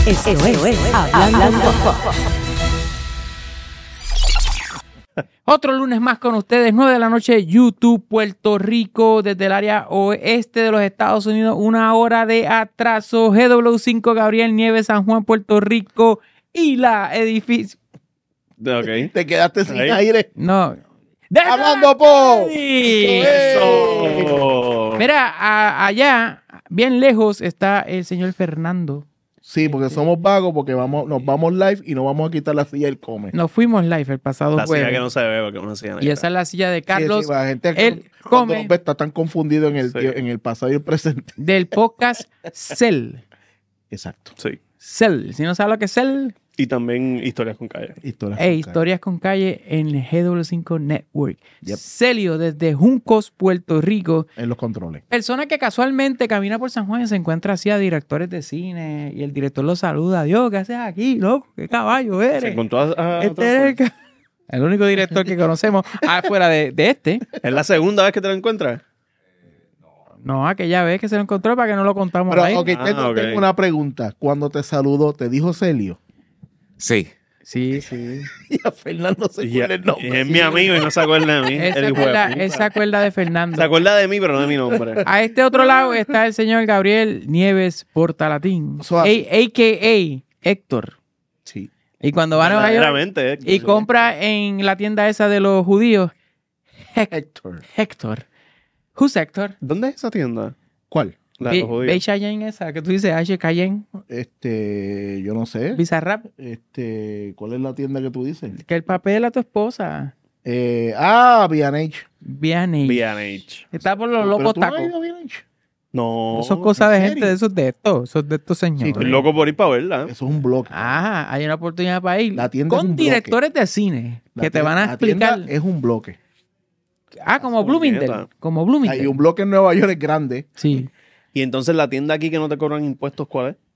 Esto es Hablando Pop. Otro lunes más con ustedes, 9 de la noche, YouTube, Puerto Rico, desde el área oeste de los Estados Unidos, 1 hora de atraso. GW5, Gabriel Nieves, San Juan, Puerto Rico, y la edificio. Ok. Te quedaste sin Ahí. aire. No. ¡Hablando Pop! Eso. Mira, allá, bien lejos, está el señor Fernando. Sí, porque somos vagos, porque nos vamos live y no vamos a quitar la silla del come. Nos fuimos live el pasado La silla jueves. que no se ve porque una silla Y esa es la silla de Carlos, Sí, la gente él cuando come. nos ve está tan confundido en el, Sí. en el pasado y el presente. del podcast Cell. Exacto. Sí. Cell. Si no sabes lo que es Cell, Y también historias con calle. Historias. Historias con Calle en el GW5 Network. Yep. Celio desde Juncos, Puerto Rico. En los controles. Persona que casualmente camina por San Juan y se encuentra así a directores de cine y el director lo saluda. Dios, ¿qué haces aquí, loco? ¿Qué caballo Se eres? encontró a Este es el, el único director que conocemos afuera de este. ¿Es la segunda vez que te lo encuentras? No, aquella vez que se lo encontró para que no lo contamos Pero, ahí. ok, tengo ok. una pregunta. Cuando te saludó, ¿te dijo Celio? Sí. Sí, sí. Y a Fernando se Y fue el nombre. es mi amigo y no se acuerda de mí. Él El hijo de puta. se acuerda de Fernando. Se acuerda de mí, pero no de mi nombre. A este otro lado está el señor Gabriel Nieves Portalatín, Suave. a.k.a. Héctor. Sí. Y cuando va a Nueva York Verdaderamente, y compra en la tienda esa de los judíos, Héctor. Héctor. ¿Who's Héctor? ¿Dónde es esa tienda? ¿Cuál? La de los judíos. Beige Cayenne esa que tú dices, H. Cayenne, Yo no sé. Bizarrap, ¿Cuál es la tienda que tú dices? que el papel a tu esposa. B&H. B&H. B&H. Está por los ¿Pero locos tú no has tacos. ido a B&H? No. Eso es cosa de ¿en gente, serio? eso es de estos señores. Estoy loco por ir para verla. Eso es un bloque. Ajá, hay una oportunidad para ir La tienda es con un bloque. directores de cine que te van a La tienda explicar. es un bloque. Como Bloomingdale. puñeta. Como Bloomingdale. Hay un bloque en Nueva York es grande. Sí, Y entonces la tienda aquí que no te cobran impuestos, ¿cuál es?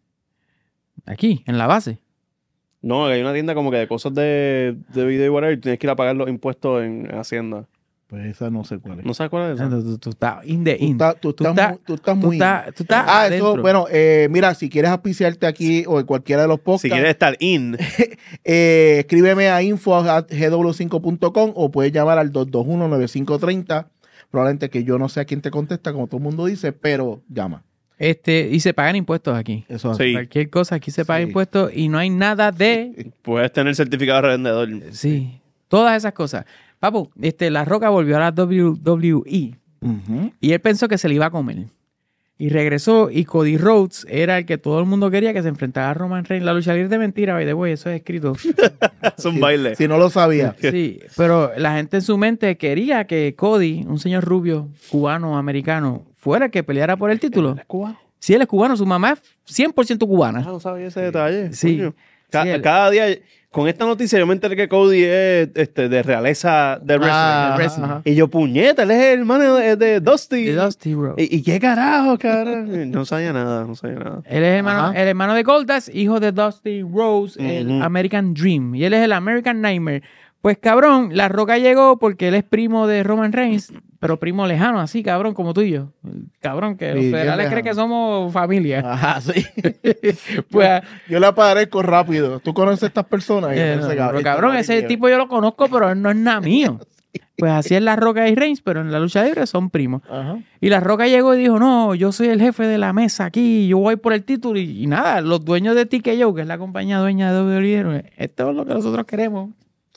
aquí, en la base. No, hay una tienda como que de cosas de video y whatever y tienes que ir a pagar los impuestos en Hacienda. Pues esa no sé cuál es. ¿No sabes cuál es esa? Tú estás in the Tú in. estás, tú Tú estás estás- muy... Tú estás Tú muy estás eso, adentro. bueno, mira, si quieres auspiciarte aquí o en cualquiera de los podcasts, Si quieres estar in, escríbeme a info@gw5.com o puedes llamar al 221-9530. Probablemente que yo no sé a quién te contesta, como todo el mundo dice, pero llama. Y se pagan impuestos aquí. Eso es Sí. Cualquier cosa aquí se paga Sí. impuestos y no hay nada de... puedes tener certificado de revendedor. Sí, todas esas cosas. Papu, La Roca volvió a la WWE Ujú. y él pensó que se le iba a comer. Y regresó y Cody Rhodes era el que todo el mundo quería que se enfrentara a Roman Reigns. La lucha libre es de mentira, by the way, eso es escrito. Es un Sí, baile. Si no lo sabía. Sí, pero la gente en su mente quería que Cody, un señor rubio, cubano, americano, fuera el que peleara por el título. ¿Es cubano? Si él es cubano, su mamá es 100% cubana. No sabía ese detalle. Sí. Coño. Sí, él- Cada día, con esta noticia, yo me enteré que Cody es de realeza de wrestling. Ah, wrestling. ajá. Y yo, puñeta, él es el hermano de Dusty. De Dusty Rhodes. ¿Y qué carajo, cara? No sabía nada. Él es Ajá. el hermano de Goldust, hijo de Dusty Rhodes, el Ujú. American Dream. Y él es el American Nightmare. Pues cabrón, La Roca llegó porque él es primo de Roman Reigns, pero primo lejano, así cabrón, como tú y yo. Cabrón, que los Sí, federales bien creen que lejano. somos familia. Ajá, sí. Pues, Yo le aparezco rápido. ¿Tú conoces a estas personas? no, pero cabrón, ese tipo yo lo conozco, pero él no es nada mío. Pues así es La Roca y Reigns, pero en la lucha libre son primos. Ajá. Y La Roca llegó y dijo, no, yo soy el jefe de la mesa aquí, yo voy por el título. Y nada, los dueños de TKO, que es la compañía dueña de WWE, esto es lo que nosotros queremos.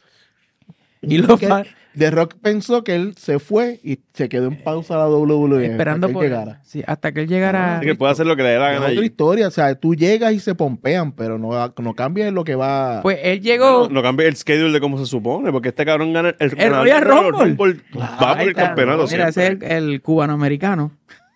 Y los Que fans The Rock pensó que él se fue y se quedó en pausa la WWE esperando hasta por que él llegara. Sí, hasta que él llegara. Así que puede hacer lo que le dé la Es gana otra allí. historia, o sea, tú llegas y se pompean, pero no cambia lo que va. Pues él llegó. No cambia el schedule de cómo se supone, porque este cabrón gana el Royal ganador del Rumble. va por Ahí el está. campeonato Mira, ese siempre. es el cubano-americano.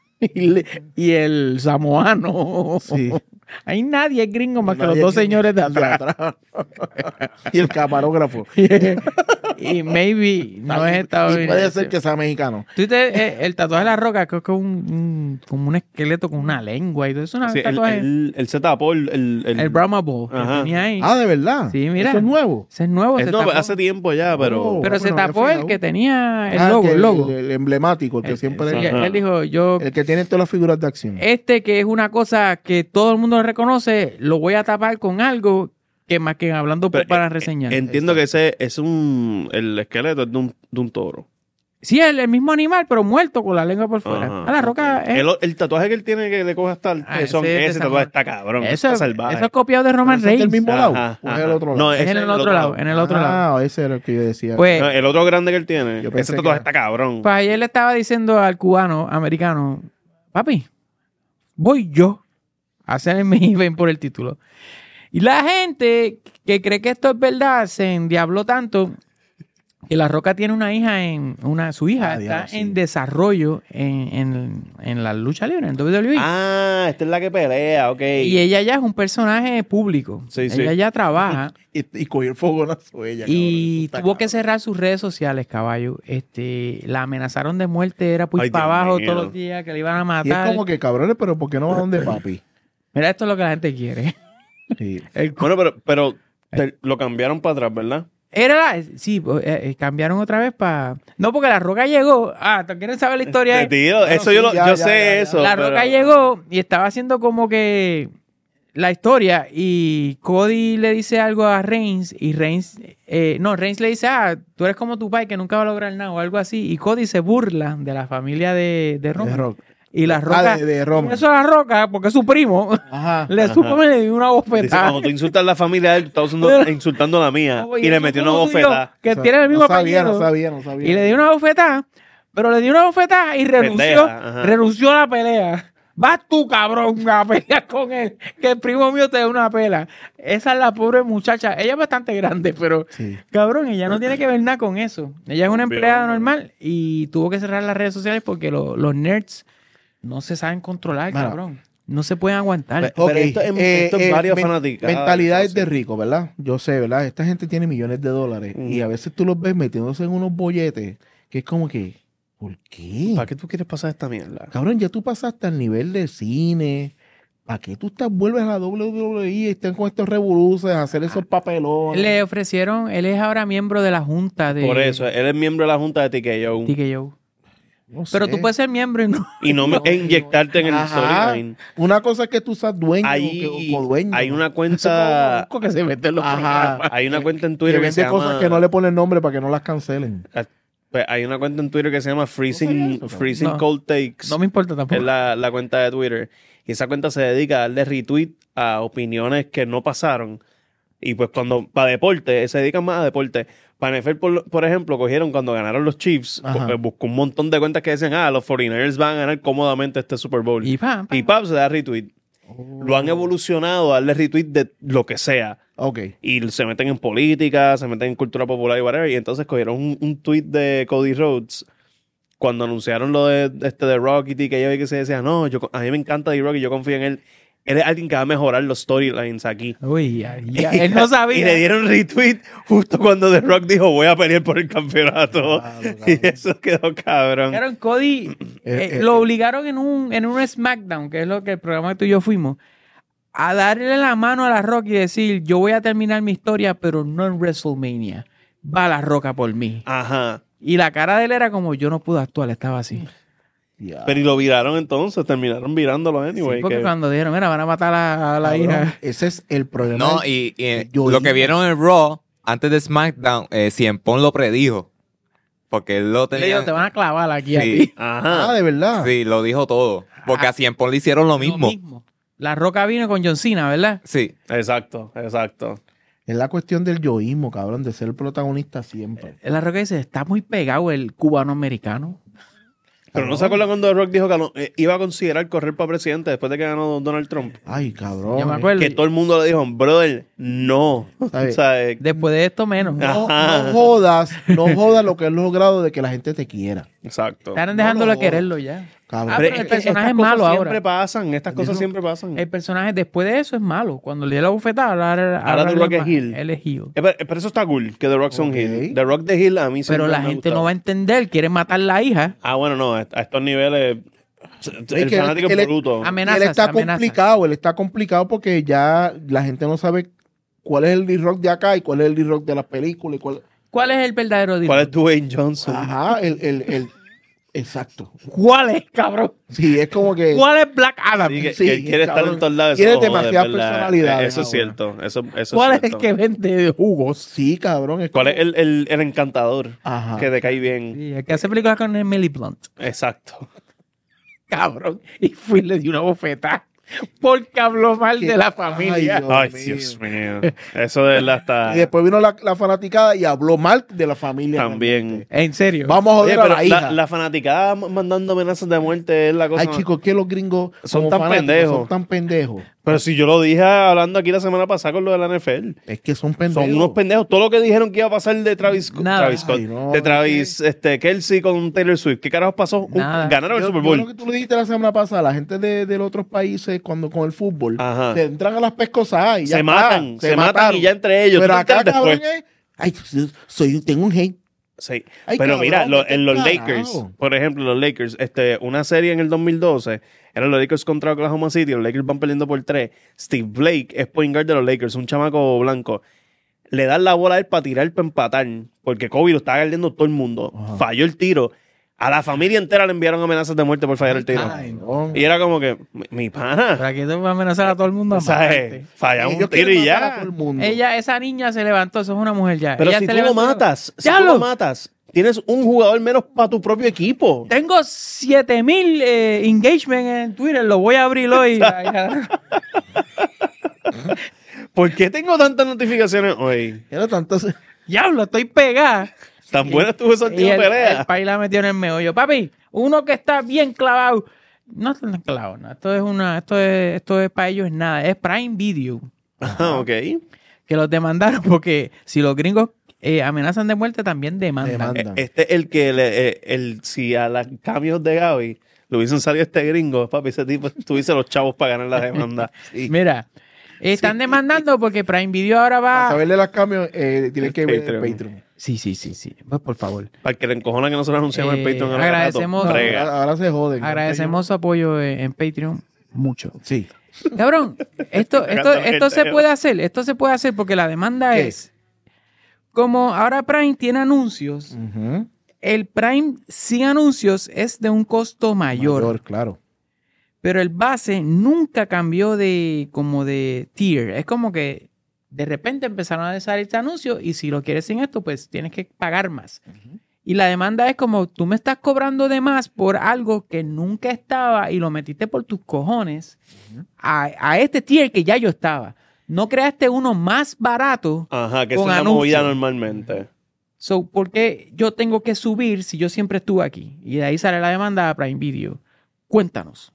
Y el samoano. Sí. Hay nadie gringo más que los Nadie dos que- señores de atrás. Y el camarógrafo. Y maybe no es estadounidense. Y puede ser que sea mexicano. Tú dices, el tatuaje de La Roca, creo que es como un esqueleto con una lengua y todo eso. Es Sí, un tatuaje. él se tapó El Brahma Bull que Ajá. tenía ahí. Ah, ¿de verdad? Sí, mira. Eso es nuevo. Ese es nuevo. Se No, tapó. hace tiempo ya, pero... Oh. Pero se bueno, tapó qué el feo. que tenía el Ah, logo. que El logo. El emblemático, el que siempre... Sí, Ajá. él dijo, yo... El que tiene todas las figuras de acción. Que es una cosa que todo el mundo reconoce, lo voy a tapar con algo que más que hablando Pero, para reseñar. Entiendo que ese es el esqueleto es de un toro. Sí, el mismo animal, pero muerto con la lengua por fuera. Ajá, A La Roca es... El tatuaje que él tiene que le coge hasta el Ah, pezón, ese es de ese San tatuaje Juan. está cabrón, Eso, está salvaje. eso es copiado de Roman ¿Ese es del Reigns. mismo lado? Ajá, ¿O es el ajá. otro lado? No, Es ese en el otro lado, en el otro lado. Ah, ese era el que yo decía. Pues, No, el otro grande que él tiene, Yo pensé ese tatuaje que- está cabrón. pues ayer le estaba diciendo al cubano americano, papi, voy yo a hacer mi event por el título. Y la gente que cree que esto es verdad se endiabló tanto que La Roca tiene una hija su hija Ah, está diablo, sí. en desarrollo en la lucha libre, en WWE. Ah, esta es la que pelea, ok. Y ella ya es un personaje público. Sí, sí. Ella ya trabaja Y cogió el fogonazo ella. y cabrón. tuvo que cerrar sus redes sociales, caballo. La amenazaron de muerte, era pues Ay, para Dios abajo mío. todos los días, que le iban a Y es matar. como que, cabrones, pero ¿por qué no va donde papi? Mira, esto es lo que la gente quiere. Sí. Bueno, pero lo cambiaron para atrás, ¿verdad? Sí, cambiaron otra vez para... No, porque La Roca llegó... ¿te quieres saber la historia? Tío, eso sí, yo ya, sé ya. eso. La pero- Roca llegó y estaba haciendo como que la historia y Cody le dice algo a Reigns y Reigns le dice, tú eres como tu pai que nunca va a lograr nada o algo así, y Cody se burla de la familia de Roman. De Rock. Y La Roca, de Roman. eso a La Roca, porque es su primo, Ajá. le supo y le dio una Dice, bofetada. cuando tú insultas a la familia de él, tú estás insultando a la mía. Oye, Y le eso metió fue una lo tuyo, bofetada. que O sea, tiene el mismo no sabía, apellido. no sabía. Y le dio una bofetada, pero le dio una bofetada y Pendeja, ajá. renunció a la pelea. Vas tú, cabrón, a pelear con él, que el primo mío te dé una pela. Esa es la pobre muchacha. Ella es bastante grande, pero, Sí. cabrón, ella no tiene que ver nada con eso. Ella es una Obvio, empleada hombre. normal y tuvo que cerrar las redes sociales porque los nerds no se saben controlar, Mira. cabrón. No se pueden aguantar. Pero esto es varios fanáticos. Mentalidades de rico, ¿verdad? Yo sé, ¿verdad? Esta gente tiene millones de dólares y a veces tú los ves metiéndose en unos bolletes que es como que, ¿por qué? ¿Para qué tú quieres pasar esta mierda? Cabrón, ya tú pasaste al nivel de cine. ¿Para qué tú vuelves a la WWE y están con estos revoluces a hacer esos papelones? Le ofrecieron, él es ahora miembro de la junta de Por eso, él es miembro de la junta de TKO. TKO. No Pero sé. tú puedes ser miembro y no. Y no me inyectarte en el Ajá. storyline. Una cosa es que tú seas dueño Hay, o dueño. hay una Eso cuenta. como que se mete en los Ajá. programas. Hay una cuenta en que Twitter que se vende cosas llama. que no le ponen nombre para que no las cancelen. Pues hay una cuenta en Twitter que se llama ¿No sabía eso? Freezing No. Cold Takes. No me importa tampoco. Es la cuenta de Twitter. Y esa cuenta se dedica a darle retweet a opiniones que no pasaron. Y pues para deporte, se dedican más a deporte. Para NFL, por ejemplo, cogieron cuando ganaron los Chiefs, Ajá. buscó un montón de cuentas que decían, los 49ers van a ganar cómodamente este Super Bowl. Y pam, pam. Y pap se da retweet. Lo han evolucionado a darle retweet de lo que sea. Ok. Y se meten en política, se meten en cultura popular y whatever. Y entonces cogieron un tweet de Cody Rhodes cuando anunciaron lo de Rock y TKO y que se decía, no, a mí me encanta D-Rock y yo confío en él. Él es alguien que va a mejorar los storylines aquí. Uy, él no sabía. Y le dieron retweet justo cuando The Rock dijo, voy a pelear por el campeonato. Y eso quedó cabrón. Claro, Cody lo obligaron en un SmackDown, que es lo que el programa que tú y yo fuimos, a darle la mano a La Roca y decir, yo voy a terminar mi historia, pero no en WrestleMania. Va La Roca por mí. Ajá. Y la cara de él era como, yo no pude actuar, estaba así. Ya. Pero y lo viraron entonces, terminaron virándolo anyway. Sí, porque que- cuando dijeron, mira, van a matar a la Cabrón, hija. ese es el problema. No, y Yo lo iba. que vieron en Raw, antes de SmackDown, Cien Pong lo predijo. Porque él lo Le tenía... digo, te van a clavar aquí a Sí. ti. Ajá. Ah, de verdad. Sí, lo dijo todo. Porque a Cien Pong le hicieron lo mismo. La Roca vino con John Cena, ¿verdad? Sí. Exacto. Es la cuestión del yoísmo, cabrón, de ser el protagonista siempre. La Roca dice, está muy pegado el cubano-americano. Pero no se acuerdan cuando The Rock dijo que iba a considerar correr para presidente después de que ganó Donald Trump. Ay, cabrón. Yo me acuerdo. Que todo el mundo le dijo, brother, no. ¿Sabes? O sea, Después de esto, menos. No, Ajá. no jodas lo que has logrado de que la gente te quiera. exacto. Están No, dejándolo no. quererlo ya. Cabrón. pero el es que personaje estas es malo cosas ahora. siempre pasan, estas cosas siempre pasan. El personaje después de eso es malo. Cuando le dio la bofetada, Ahora The Rock es heel. Él es heel. Pero eso está cool, que The Rock sea un Ok. heel. The Rock de heel a mí Pero siempre la me ha gente no gustado. va a entender. Quiere matar la hija. Ah, bueno, no, a estos niveles el que fanático él- es bruto. Y Amenazas, él está amenazas. complicado, porque ya la gente no sabe cuál es el D-Rock de acá y cuál es el D-Rock de las películas. ¿Cuál es el verdadero ¿Cuál D-Rock? es Dwayne Johnson? Ajá, exacto. ¿Cuál es, cabrón? Sí, es como que... ¿Cuál es Black Adam? Sí, que Sí, él quiere estar cabrón. en todos lados. Tiene eso no jode, demasiadas ¿verdad? personalidades Eso es ahora. cierto. Eso ¿Cuál es es el cierto. que vende jugos? Sí, cabrón. es ¿Cuál es como- el encantador? Ajá. Que te cae bien. Sí, el que hace películas con Emily Blunt. Exacto. Cabrón. Y fui y le di una bofetada. Porque habló mal ¿Qué? de la familia. Ay, mío. Dios mío. Eso de verdad está Y después vino la fanaticada y habló mal de la familia. también. En serio. Vamos a Oye, joder a pero la hija. la fanaticada mandando amenazas de muerte es la cosa. Ay, chicos, que los gringos Son como tan fanáticos, pendejos. Son tan pendejos. Pero si yo lo dije hablando aquí la semana pasada con lo de la NFL. Es que son pendejos. Son unos pendejos. Todo lo que dijeron que iba a pasar de Travis Nada. Scott, Ay, no, de Travis es Kelce con Taylor Swift. ¿Qué carajos pasó? Nada. Ganaron el Yo- Super yo Bowl. lo que tú le dijiste la semana pasada, la gente de los otros países cuando con el fútbol Ajá. se entran a las pescosadas y ya Se está, matan y mataron. ya entre ellos. Pero ¿Tú te acá, enteras cabrón, después? tengo un hate. Sí. Ay, Pero cabrón, mira, vete en los al Lakers, carajo. por ejemplo, los Lakers, una serie en el 2012, eran los Lakers contra Oklahoma City, los Lakers van perdiendo por 3. Steve Blake es point guard de los Lakers, un chamaco blanco. Le dan la bola a él para tirar, para empatar, porque Kobe lo estaba guardiando todo el mundo. Ajá. Falló el tiro. A la familia entera le enviaron amenazas de muerte por fallar el tiro. Ay, no. Y era como que, mi pana, Pero aquí te va a amenazar a todo el mundo. a o sea, matarte. fallamos Ellos un tiro quieren y matar a ya. todo el mundo. Esa niña se levantó, eso es una mujer ya. Pero Ella si se tú lo levantó- matas, ¡Diablo! tienes un jugador menos para tu propio equipo. Tengo 7000 engagement en Twitter, lo voy a abrir hoy. ¿Por qué tengo tantas notificaciones hoy? Era tanto... Diablo, estoy pegada. Tan buena estuvo esa Y última el pelea. país la metió en el meollo. Papi, uno que está bien clavado. No está tan clavado, no. Esto es para ellos es nada. Es Prime Video. Ah, ok. Que los demandaron porque si los gringos amenazan de muerte, también demandan. Demandan. Este es el que si a los cambios de Gaby le hubiesen salido este gringo, papi, ese tipo tuviese los chavos para ganar la demanda. Sí. Mira, están demandando porque Prime Video ahora Para va... saberle los cambios, tienes que ver el Patreon. Patreon. Sí. Pues por favor. Para el que le encojona que nosotros anunciamos en Patreon. ahora agradecemos- rato, No, frega. ahora se joden. Agradecemos su apoyo en Patreon mucho. Sí. Cabrón, esto se gente. puede hacer. Esto se puede hacer porque la demanda ¿Qué? es... Como ahora Prime tiene anuncios, Ujú. el Prime sin anuncios es de un costo mayor. Claro. Pero el base nunca cambió de tier. Es como que de repente empezaron a salir este anuncio y si lo quieres sin esto, pues tienes que pagar más. Y la demanda es como tú me estás cobrando de más por algo que nunca estaba y lo metiste por tus cojones a este tier que ya yo estaba. No creaste uno más barato. Ajá, que con esa es la anuncio. movida normalmente. So, ¿por qué yo tengo que subir si yo siempre estuve aquí? Y de ahí sale la demanda a Prime Video. Cuéntanos.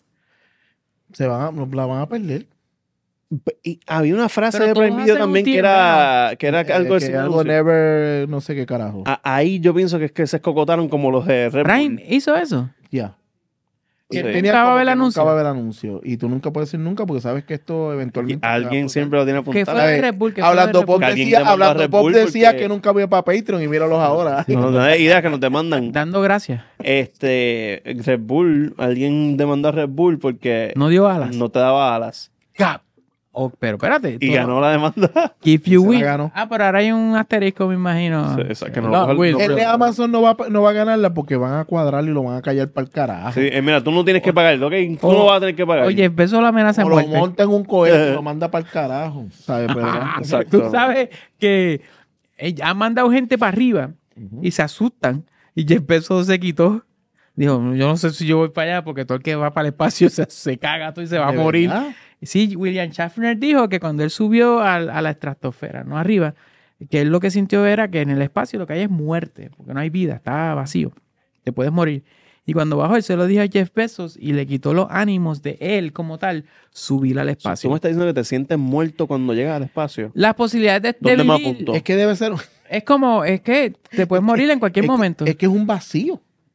La van a perder. Y había una frase Pero de todos Prime Video hacen un también que tier, era algo que de algo never, no sé qué carajo. Ahí yo pienso que es que se escocotaron como los de Red Bull. Prime hizo eso. Ya. Sí. Que Tenía nunca va a como haber que anuncio. Nunca va a haber anuncio. Y tú nunca puedes decir nunca porque sabes que esto eventualmente... Alguien siempre lo tiene Que apuntado. fue de Red Bull. Que fue de Hablando Red Pop Bull. alguien decía, demandó a hablando Red Pop Bull decía porque- que nunca voy para Patreon y míralos ahora. No da idea que nos demandan. Dando gracias. Red Bull, alguien demandó a Red Bull porque No dio alas. no te daba alas. Cap. Oh, pero espérate. Y tú- ganó la demanda. If you Se la win. ganó. Ah, pero ahora hay un asterisco, me imagino. Sí, exacto, que no No, lo- Will. no- El de Amazon no va a ganarla porque van a cuadrar y lo van a callar para el carajo. Sí, mira, tú no tienes que pagar, ¿ok? Tú no vas a tener que pagar. Oye, empezó la amenaza O de lo muerte. monta en un cohete y lo manda para el carajo. ¿Sabes? Pero, Exacto. Tú sabes que han mandado gente para arriba y se asustan. Y Jeff Bezos se quitó. Dijo, yo no sé si yo voy para allá porque todo el que va para el espacio se caga todo y se va a ¿de morir. verdad? Sí, William Shatner dijo que cuando él subió a la estratosfera, no arriba, que él lo que sintió era que en el espacio lo que hay es muerte, porque no hay vida, está vacío, te puedes morir. Y cuando bajó, él se lo dijo a Jeff Bezos y le quitó los ánimos de él como tal, subir al Tú espacio. me estás diciendo que te sientes muerto cuando llegas al espacio. Las posibilidades de ¿Dónde me vivir apunto? Es que debe ser... es que te puedes morir en cualquier momento. Es que es un vacío.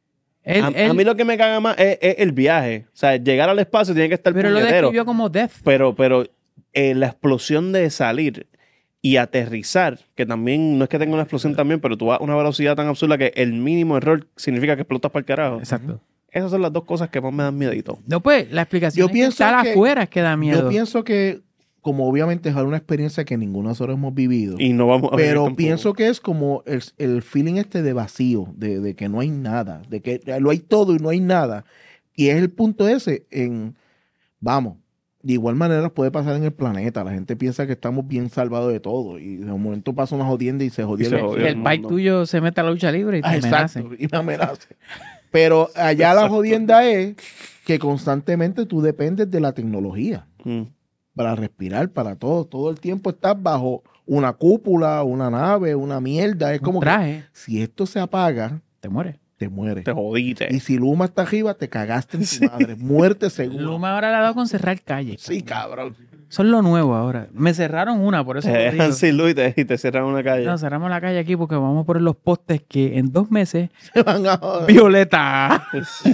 A mí lo que me caga más es el viaje. O sea, llegar al espacio tiene que estar pero lo puñetero. describió como death. Pero la explosión de salir y aterrizar, que también no es que tenga una explosión también, pero tú vas a una velocidad tan absurda que el mínimo error significa que explotas para el carajo. Exacto. Esas son las dos cosas que más me dan miedito. No, pues, la explicación Yo es que pienso estar que- afuera es que da miedo. Yo pienso que, como obviamente es una experiencia que ninguno de nosotros hemos vivido, Y no vamos a vivir pero tampoco. pienso que es como el feeling de vacío, de que no hay nada, de que lo hay todo y no hay nada. Y es el punto ese vamos, de igual manera puede pasar en el planeta. La gente piensa que estamos bien salvados de todo y de un momento pasa una jodienda y se jodió. Y se el- jodió. Que el pai mundo. tuyo se mete a la lucha libre y te amenace. Exacto, y me amenace. Pero allá la jodienda es que constantemente tú dependes de la tecnología Mm. para respirar, para todo el tiempo estás bajo una cúpula, una nave, una mierda. Es Un como que traje, si esto se apaga, te mueres. te mueres. Te jodiste. Y si Luma está arriba, te cagaste en tu madre. Muerte segura. Luma ahora le ha dado con cerrar calles. Sí, cabrón. Son lo nuevo ahora. Me cerraron una, por eso Te lo dejan digo. sin luz y te cierran una calle. No, cerramos la calle aquí porque vamos a poner los postes que en 2 meses Se van a joder violeta.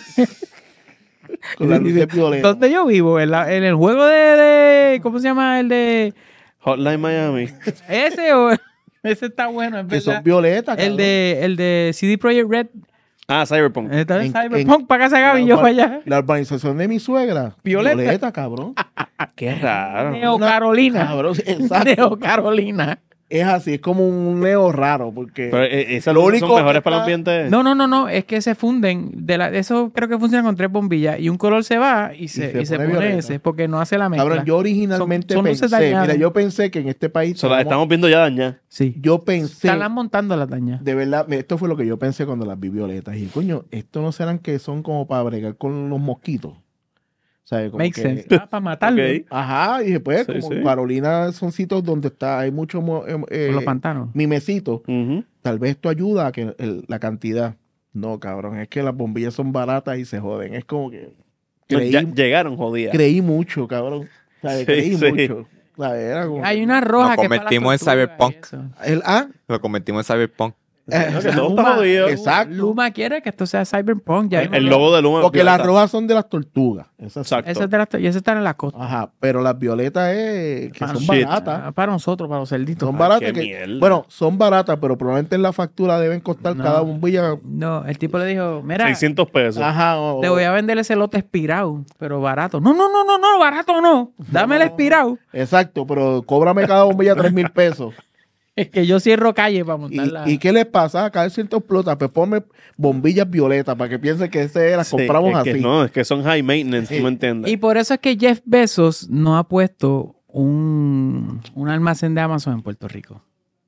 con la luz de violeta. ¿Dónde yo vivo? En el juego de ¿cómo se llama? El de Hotline Miami. ese o ese está bueno, es Que son verdad. violetas. El de CD Projekt Red. Ah, Cyberpunk. Está en En- Cyberpunk para casa Gaby y yo para allá. La urbanización de mi suegra. Violeta. Cabrón. Qué raro. Neo Carolina. Cabrón, exacto. Neo Carolina. Es así, es como un neo raro, porque Pero esas Lo luces único son mejores que para el está- ambiente. No, es que se funden. Eso creo que funciona con 3 bombillas. Y un color se va y se pone pone violeta. ese, porque no hace la mezcla. cabrón, yo originalmente Son luces pensé, dañadas. mira, yo pensé que en este país Se las estamos viendo ya dañadas. Sí. yo pensé, Están las montando las dañas. de verdad, esto fue lo que yo pensé cuando las vi violetas. Y coño, esto no serán que son como para bregar con los mosquitos. ¿Sabes? Como Make que- sense. Para matarlo. Ok. Ajá, y después, Sí, como sí. Carolina son sitios donde hay mucho Con los pantanos. mimecito. Ujú. Tal vez esto ayuda a que la cantidad. No, cabrón, es que las bombillas son baratas y se joden. Es como que Ya llegaron jodidas. creí mucho, cabrón. ¿Sabes? Sí, Creí sí. mucho. ¿Sabes? Era como Hay una roja Nos que es para las convertimos en tortugas Cyberpunk. y eso. Lo convertimos en Cyberpunk. No, que todo está Luma- jodido. Exacto. Luma quiere que esto sea Cyberpunk. Ya El logo de Luma. es Porque las violeta. rojas son de las tortugas. Esas son. Exacto. Eso es de las, y eso está en la costa. Ajá, pero las violetas que Ah, son shit. baratas. Para nosotros, para los cerditos. Son Ay, baratas qué que, mierda. bueno, son baratas, pero probablemente en la factura deben costar No. cada bombilla. No, el tipo le dijo, mira, 600 pesos. Ajá, te voy a vender ese lote expirado, pero barato. No, barato no. Dame el expirado. exacto, pero cóbrame cada bombilla 3,000 pesos. Es que yo cierro calle para montarla. ¿Y qué les pasa? Cada cierto explota, pues ponme bombillas violetas para que piensen que las Sí, compramos es que así. no, es que son high maintenance, Sí. ¿tú me entiendes? Y por eso es que Jeff Bezos no ha puesto un almacén de Amazon en Puerto Rico.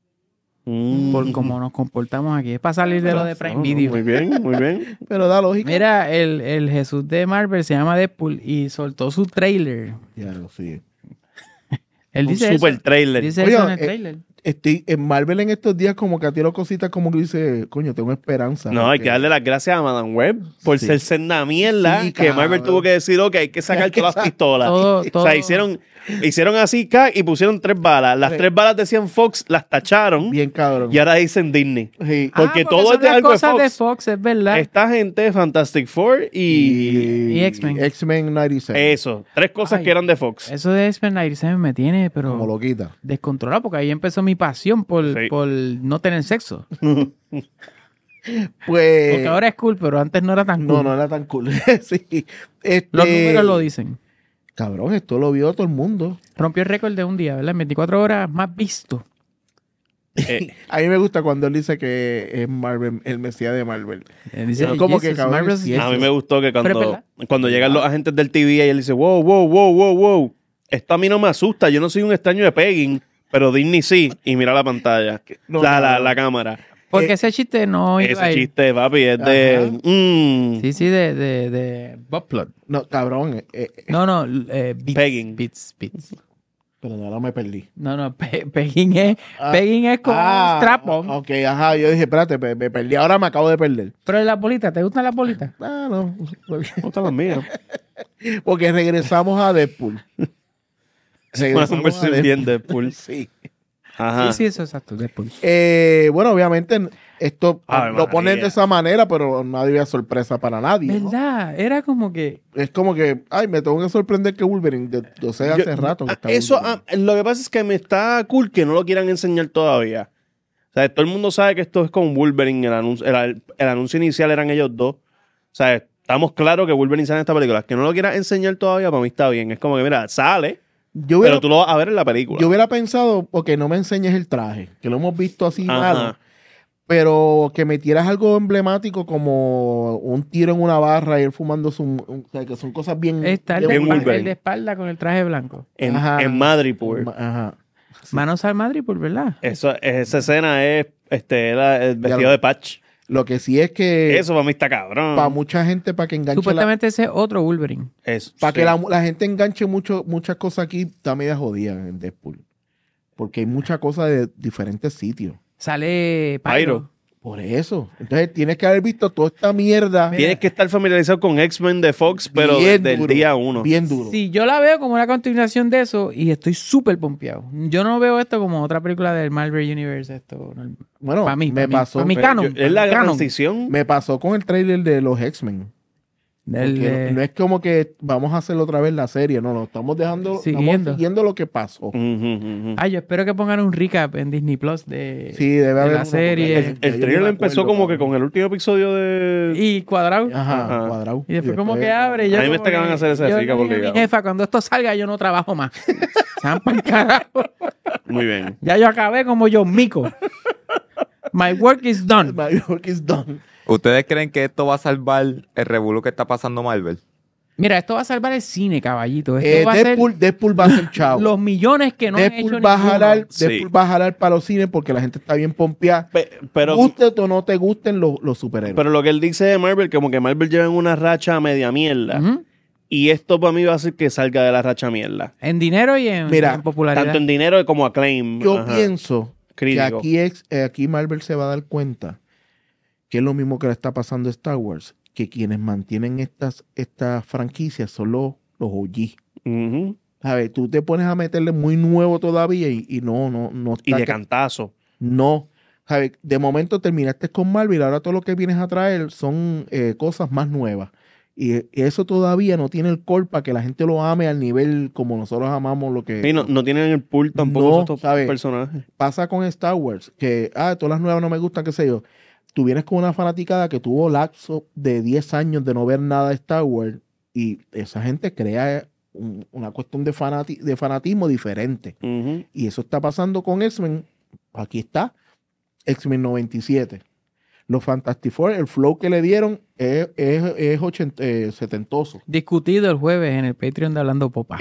Por cómo nos comportamos aquí. Es para salir de lo de Prime No, Video. Muy bien, muy bien. Pero da lógica. Mira, el Jesús de Marvel se llama Deadpool y soltó su trailer. Ya lo sí. Él Un dice super eso. trailer. Dice Oye, eso en el trailer. Estoy en Marvel en estos días como que tiro cositas como que dice, coño, tengo esperanza. No, hay porque- que darle las gracias a Madame Web por Sí. ser senda mierda Sí, que Marvel cabrón. tuvo que decir, ok, hay que sacar Hay que todas las sa- pistolas. Todo- O sea, todo- hicieron así y pusieron 3 balas. Las Sí. 3 balas decían Fox, las tacharon Bien cabrón. y ahora dicen Disney. Sí. Porque todo son es de las algo de cosas Fox. de Fox, es verdad. Esta gente, Fantastic Four y Y X-Men. X-Men 96. eso. 3 cosas Ay. que eran de Fox. Eso de X-Men 97 me tiene, pero Como lo quita. descontrolado, porque ahí empezó mi pasión por Sí. no tener sexo. Pues. Porque ahora es cool, pero antes no era tan cool. No era tan cool. sí. Los números lo dicen. Cabrón, esto lo vio todo el mundo. Rompió el récord de un día, ¿verdad? En 24 horas más visto. A mí me gusta cuando él dice que es Marvel, el Mesías de Marvel. Dice, Pero como que, Jesus, cabrón, Marvel's sí, Jesus. A mí me gustó que Pero es verdad. cuando llegan los agentes del TV y él dice, wow. Esto a mí no me asusta. Yo no soy un extraño de Pegging, pero Disney sí. Y mira la pantalla. No, la cámara. Porque ese chiste no iba Ese a ir. chiste, papi, es Ajá. de... Sí, de Bob Plot. No, cabrón. No, Beats. Pegging. Beats. Pero ahora me perdí. No, Pegging es como strap-on. Ok, ajá. Yo dije, espérate, me perdí. Ahora me acabo de perder. Pero las bolitas, ¿te gustan las bolitas? Ah, no. ¿Cómo están las mías? Porque regresamos a Deadpool. Una conversación bien de Deadpool. Sí. Ajá. Sí, eso es exacto, Deadpool. Bueno, obviamente esto Ave lo ponen María. de esa manera, pero no había sorpresa para nadie. ¿no? ¿Verdad? Era como que... Es como que, ay, me tengo que sorprender que Wolverine, yo sé hace rato que está Eso, Wolverine. lo que pasa es que me está cool que no lo quieran enseñar todavía. O sea, todo el mundo sabe que esto es con Wolverine. El anuncio inicial eran ellos dos. O sea, estamos claros que Wolverine sale en esta película. Que no lo quieran enseñar todavía, para mí está bien. Es como que, mira, sale, Yo hubiera, pero tú lo vas a ver en la película. yo hubiera pensado, porque no me enseñes el traje, que lo hemos visto así Ajá. malo, pero que metieras algo emblemático como un tiro en una barra y él fumando o sea, que son cosas bien... Está el Bien de, Wolverine. el de espalda con el traje blanco. Ajá. En Madripoor. Ajá. Sí. Manos al Madripoor, ¿verdad? Esa escena es el vestido de Patch. Lo que sí es que Eso para mí está cabrón. para mucha gente, para que enganche Supuestamente ese es otro Wolverine. para Sí. que la gente enganche muchas cosas aquí, está media jodida en Deadpool. Porque hay muchas cosas de diferentes sitios. Sale Pyro. Pyro. Por eso. Entonces tienes que haber visto toda esta mierda Tienes que estar familiarizado con X-Men de Fox, pero bien del duro, día uno. Bien duro. Sí, yo la veo como una continuación de eso y estoy súper pompeado. Yo no veo esto como otra película del Marvel Universe. Esto, Bueno, para mí, me pasó. para mi Pero canon. es la para mi canon. transición. Me pasó con el trailer de los X-Men. Del, Porque no es como que vamos a hacer otra vez la serie, no, estamos estamos siguiendo lo que pasó. Ujú, ujú. Yo espero que pongan un recap en Disney Plus de, Sí, debe de haber la uno, serie. porque El yo no trailer me empezó acuerdo, como que cabrón. con el último episodio de... Y cuadrado. Ajá, Ajá. cuadrado. Y después como que abre. y yo A mí me como está que van a hacer ese yo recap le dije a obligado. mi jefa, cuando esto salga yo no trabajo más. Se van pa'l carajo. Muy bien. Ya yo acabé como yo, mico. My work is done. My work is done. ¿Ustedes creen que esto va a salvar el revolú que está pasando Marvel? Mira, esto va a salvar el cine, caballito. Esto va a ser Deadpool va a ser chavo. los millones que no han hecho Deadpool va a ninguno. jalar, Sí. Deadpool va a jalar para los cines porque la gente está bien pompeada. Pero, Guste o no te gusten los superhéroes. pero lo que él dice de Marvel, como que Marvel lleva en una racha media mierda. Ujú. Y esto para mí va a hacer que salga de la racha mierda. En dinero y en, Mira, en popularidad. Tanto en dinero como acclaim. Yo Ajá. pienso Crítico. que aquí Marvel se va a dar cuenta que es lo mismo que le está pasando a Star Wars, que quienes mantienen estas franquicias son los OG. Ujú. ¿Sabes? Tú te pones a meterle muy nuevo todavía y no Y está de que- cantazo. no. ¿Sabes? De momento terminaste con Marvel, ahora todo lo que vienes a traer son cosas más nuevas. Y eso todavía no tiene el core para que la gente lo ame al nivel como nosotros amamos lo que Sí, no tienen el pool tampoco No, estos ¿sabe? personajes. pasa con Star Wars. Que, todas las nuevas no me gustan, qué sé yo. Tú vienes con una fanaticada que tuvo lapso de 10 años de no ver nada de Star Wars y esa gente crea una cuestión de fanatismo diferente. Ujú. Y eso está pasando con X-Men. Aquí está, X-Men 97. Los Fantastic Four, el flow que le dieron es setentoso. Discutido el jueves en el Patreon de Hablando Popa.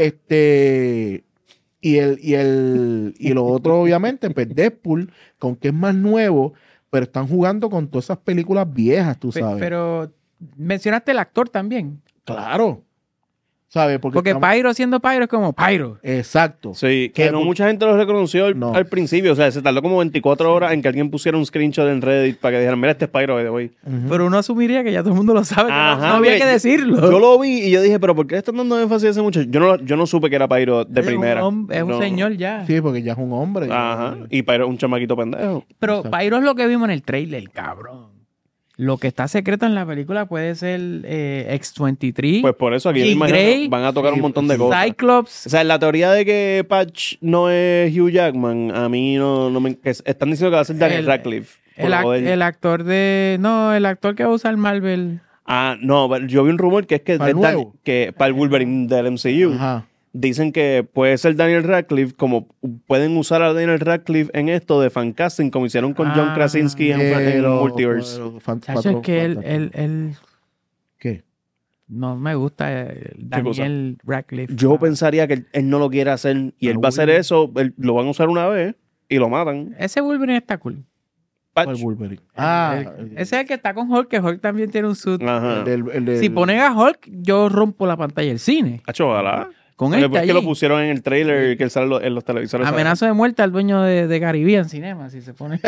Y lo otro, obviamente, pues Deadpool, con que es más nuevo, pero están jugando con todas esas películas viejas, tú sabes. Pero mencionaste el actor también. Claro. ¿Sabes? Porque estamos- Pyro siendo Pyro es como Pyro. Exacto. Sí, que ¿Sabe no por- mucha gente lo reconoció No. al principio. O sea, se tardó como 24 horas en que alguien pusiera un screenshot en Reddit para que dijeran, mira, este es Pyro, güey. Ujú. Pero uno asumiría que ya todo el mundo lo sabe. Que Ajá, no había mira, que decirlo. Yo lo vi y yo dije, pero ¿por qué le están dando énfasis a ese muchacho? Yo no supe que era Pyro de Es primera. Es un No. señor ya. Sí, porque ya es un hombre. Ajá. Y Pyro es un chamaquito pendejo. Pero Exacto. Pyro es lo que vimos en el trailer, cabrón. Lo que está secreto en la película puede ser X-23, Pues por eso aquí yo me Jean imagino Grey, que van a tocar sí, un montón de sí. cosas. Cyclops. O sea, la teoría de que Patch no es Hugh Jackman, a mí no me... que están diciendo que va a ser Daniel El- Radcliffe. por El, lo de él. el actor de... No, el actor que va a usar Marvel. No, pero yo vi un rumor que es que, ¿Para el nuevo? que para el Wolverine del MCU. Ajá. Dicen que puede ser Daniel Radcliffe, como pueden usar a Daniel Radcliffe en esto de fancasting, como hicieron con John Ah, Krasinski en Multiverse. Chacho, es que él ¿Qué? no me gusta Daniel Radcliffe. Yo pensaría que él no lo quiere hacer y él va a hacer eso, lo van a usar una vez y lo matan. Ese Wolverine está cool. Patch. El Wolverine. Ese es el que está con Hulk, que Hulk también tiene un suit. Ajá. Si ponen a Hulk, yo rompo la pantalla del cine. Hacho, ojalá. Con Porque este es que lo allí. pusieron en el trailer que sale en los televisores. Amenazo de muerte al dueño de Caribbean Cinema, si se pone.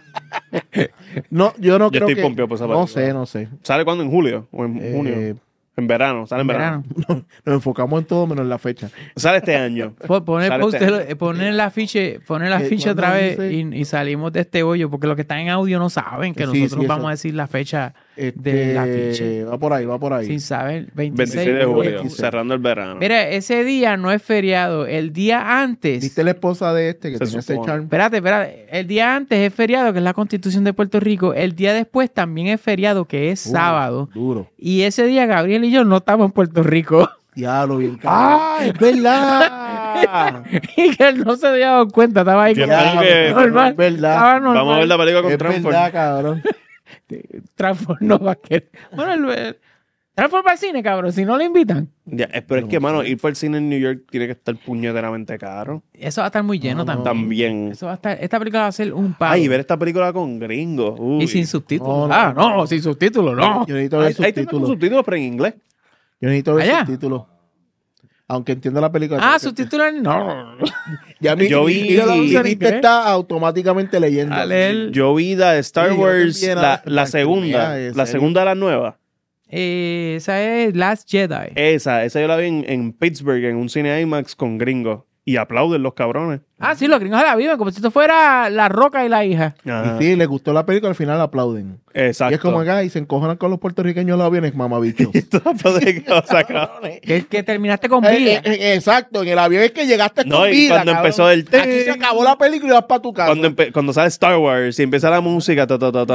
No, yo no Yo creo estoy que... pompeado por esa No película. sé, no sé. ¿Sale cuándo? ¿En julio o en junio? En verano, sale en verano. Nos enfocamos en todo menos en la fecha. Sale este año. Poner Sale este poner la ficha otra ¿cuándo vez dice? y salimos de este hoyo, porque los que están en audio no saben que Sí, nosotros sí, vamos eso. a decir la fecha de la ficha. Va por ahí. Sin saber, 26 de julio, 26. cerrando el verano. Mira, ese día no es feriado. El día antes. ¿Viste la esposa de este que Se tenía ese supone. charm? Espérate. El día antes es feriado, que es la Constitución de Puerto Rico. El día después también es feriado, que es sábado. Duro. Y ese día Gabriel y yo no estamos en Puerto Rico. Diablo, bien. ¡Ah, es verdad! Y que él no se había dado cuenta. Estaba ahí Yo como espero que- normal. Es verdad. Estaba normal. Vamos a ver la película con Es Transform. verdad, cabrón. Transform no va a querer. Bueno, Transform va al cine, cabrón. Si no le invitan. Ya, pero es que, mano, ir por el cine en New York tiene que estar puñeteramente caro. Eso va a estar muy lleno No, no. también. También. Eso va a estar, esta película va a ser un pago. Ay, ver esta película con gringos. Uy. Y sin subtítulos. No, sin subtítulos, no. Yo necesito ver Ahí tengo subtítulos. subtítulos, pero en inglés. Yo necesito ver ¿Allá? subtítulos. Aunque entiendo la película. Ah, tengo que- subtítulos no. Ya Yo vi- mi ¿qué? vista está automáticamente leyendo. A leer. Yo vi la de Star Sí, yo Wars, también, la segunda. ¿en La serio? segunda de las nuevas. Esa es Last Jedi. Esa yo la vi en Pittsburgh, en un cine IMAX con gringos. Y aplauden los cabrones. Ah, sí, los gringos la viven como si esto fuera La Roca y la hija. Ajá. Y sí, les gustó la película, al final aplauden. Exacto. Y es como acá, y se encojonan con los puertorriqueños en los aviones, mamabicho. Tú aplaudes que lo sacaron. Que terminaste con vida. Exacto, en el avión es que llegaste No, con y vida, cuando cabrón. empezó el Aquí se acabó la película y vas para tu casa. Cuando sale Star Wars y empieza la música,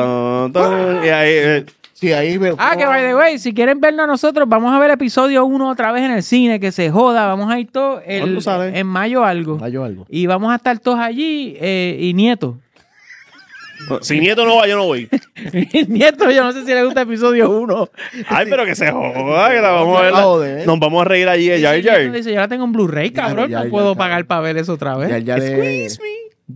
y ahí, Sí, ahí veo. Ah, que by the way, si quieren vernos a nosotros, vamos a ver episodio 1 otra vez en el cine, que se joda. Vamos a ir todos ¿Cuándo sale? en mayo algo. Rayo algo. Y vamos a estar todos allí y Nieto. si Nieto no va, yo no voy. Nieto, yo no sé si le gusta episodio 1. Ay, pero que se joda, que la vamos a ver. Joder. Nos vamos a reír allí de Jar Nieto Jar. dice, yo la tengo en Blu-ray, cabrón. Ya, no ya, puedo cabrón. pagar para ver eso otra vez. Ya Squeeze me.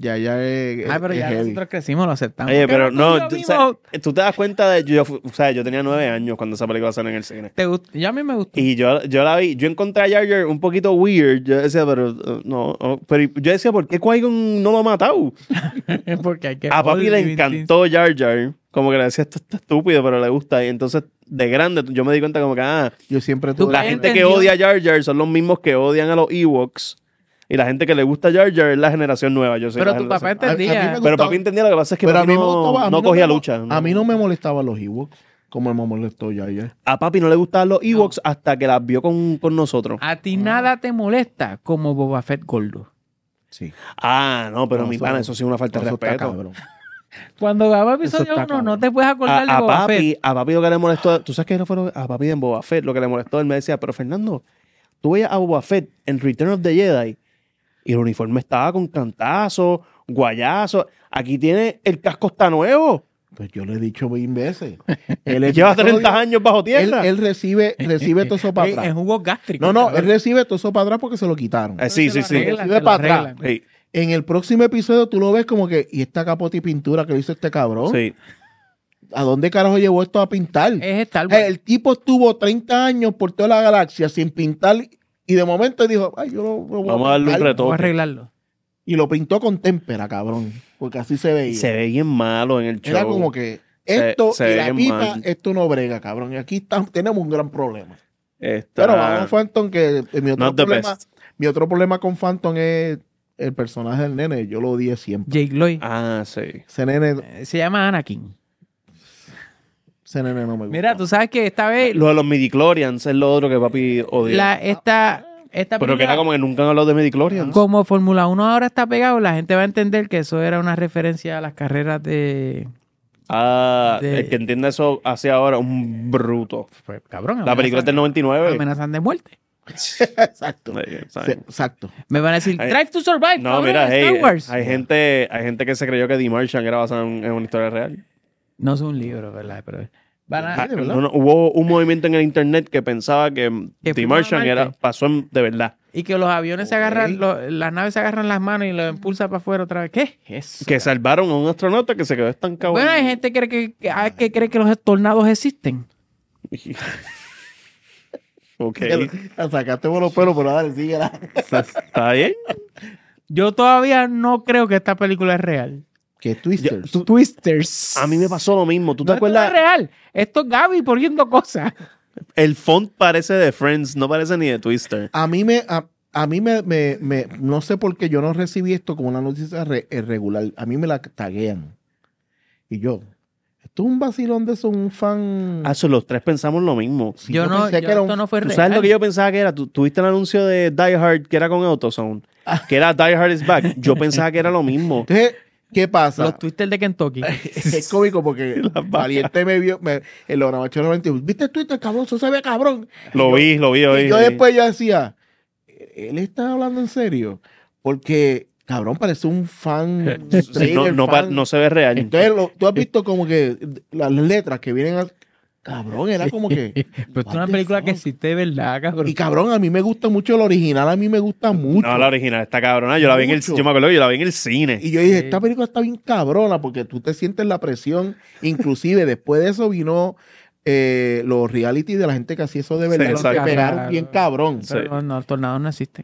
Ay, pero es ya heavy. nosotros crecimos, lo aceptamos. Oye, pero Pero no, tú y tú, yo o sea, vimos- tú te das cuenta de. Yo tenía 9 años cuando esa película salió en el cine. ¿Te gustó? Ya a mí me gustó. Y yo la vi, yo encontré a Jar Jar un poquito weird. Yo decía, pero no, pero yo decía, ¿por qué Qui-Gon no lo ha matado? Porque hay que... A papi le encantó Jar Jar. Como que le decía, esto está estúpido, pero le gusta. Y entonces, de grande, yo me di cuenta como que, Yo siempre Tú tuve la Él gente que entendió. odia a Jar Jar son los mismos que odian a los Ewoks. Y la gente que le gusta a Jar Jar es la generación nueva. Yo soy Pero la tu papá generación- entendía. me Pero gustaba. papi entendía, lo que pasa es que Pero a papi mí me gustaba, a mí no no cogía me- lucha. A mí no me molestaban los Ewoks, como me molestó ya. A papi no le gustaban los Ewoks hasta que las vio con nosotros. A ti nada te molesta como Boba Fett gordo. Sí. Ah, no, pero No, mi eso- pana, eso sí es una falta de Eso está respeto. cabrón. Cuando grababa Eso episodio está 1, no cabrón. te puedes acordar de Boba Fett. A papi lo que le molestó, tú sabes que no fue a papi en Boba Fett, lo que le molestó, él me decía, pero Fernando, tú veías a Boba Fett en Return of the Jedi y el uniforme estaba con cantazo, guayazo, aquí tiene el casco está nuevo, Pues yo le he dicho 20 veces. El lleva episodio- 30 años bajo tierra. Él recibe todo eso para En atrás. jugos gástricos. No, cabrón. él recibe todo eso para atrás porque se lo quitaron. Sí, sí, Se sí. lo arreglan, Sube se lo para atrás. arreglan. Sí, En el próximo episodio tú lo ves como que, ¿y esta capota y pintura que le hizo este cabrón? sí. ¿A dónde carajo llevó esto a pintar? Es Star Wars. El tipo estuvo 30 años por toda la galaxia sin pintar y de momento dijo, ay, yo lo voy Vamos a darle un pintar. Vamos a retoque. arreglarlo. Y lo pintó con témpera, cabrón. Porque así se veía. Se ve bien malo en el show. Era como que esto se y ve la bien pipa, mal. esto no brega, cabrón. Y aquí tenemos un gran problema. Está- Pero vamos, Phantom, que Not the best. mi otro problema con Phantom es el personaje del nene. Yo lo odié siempre. Jake Lloyd. Ah, sí. Ese nene Se llama Anakin. no me gusta. Mira, tú sabes que esta vez Lo de los midichlorians es lo otro que papi odia. esta Pero que película, era como que nunca han hablado de midichlorians. como Fórmula 1 ahora está pegado, la gente va a entender que eso era una referencia a las carreras de... Ah, de- el que entiende eso hace ahora un bruto. Pues, cabrón, La película es del 99. amenazan de muerte. Exacto. Sí, Sí, ¿sabes? exacto. Me van a decir, Ay, Drive to Survive. No, cabrón, mira, Star hey, Wars. hay gente que se creyó que The Martian era basado en una historia real. No es un libro, ¿verdad? Pero van a... Ah, de verdad. no, hubo un movimiento en el internet que pensaba que Que The fuimos a Martian Marte. pasó de verdad. Y que los aviones se Ok. agarran, las naves se agarran las manos y lo impulsan para afuera otra vez. ¿Qué es eso? Que salvaron a un astronauta que se quedó estancado. Bueno, hay gente que cree que los tornados existen. Ok. La sacaste por los pelos, pero dale, síguela. ¿Está bien? Yo todavía no creo que esta película es real. Que Twisters. Twisters. A mí me pasó lo mismo. ¿Tú te No, esto no acuerdas? es real. Esto es Gaby poniendo cosas. El font parece de Friends, no parece ni de Twister. A mí no sé por qué yo no recibí esto como una noticia regular. A mí me la taguean. Y yo, esto es un vacilón de eso, un fan. Los tres pensamos lo mismo. Sí, yo no, pensé yo- que era esto no fue ¿Tú real. sabes lo que yo pensaba que era? ¿Tuviste el anuncio de Die Hard que era con AutoZone? Que era Die Hard is Back. Yo pensaba que era lo mismo. Entonces, ¿qué pasa? Los Twitter de Kentucky. Es cómico porque Valiente me vio en los grabaciones 90. ¿Viste el Twitter, cabrón? Eso se ve cabrón. Lo vi hoy. Y yo después ya decía, él está hablando en serio. Porque, cabrón, parece un fan. Sí, trailer fan. no se ve real. Entonces, tú has visto como que las letras que vienen a... Cabrón, era como que... Pero esto es una what the película que fuck? existe de verdad, cabrón. Y cabrón, a mí me gusta mucho el original, a mí me gusta mucho. No, la original está cabrona. Yo me acuerdo que yo la vi en el cine. Y yo dije, esta película está bien cabrona porque tú te sientes la presión. Inclusive después de eso vino los reality de la gente que hacía eso de verdad. Sí, Los que exacto. pegaron bien cabrón. Pero no, los tornados no existen.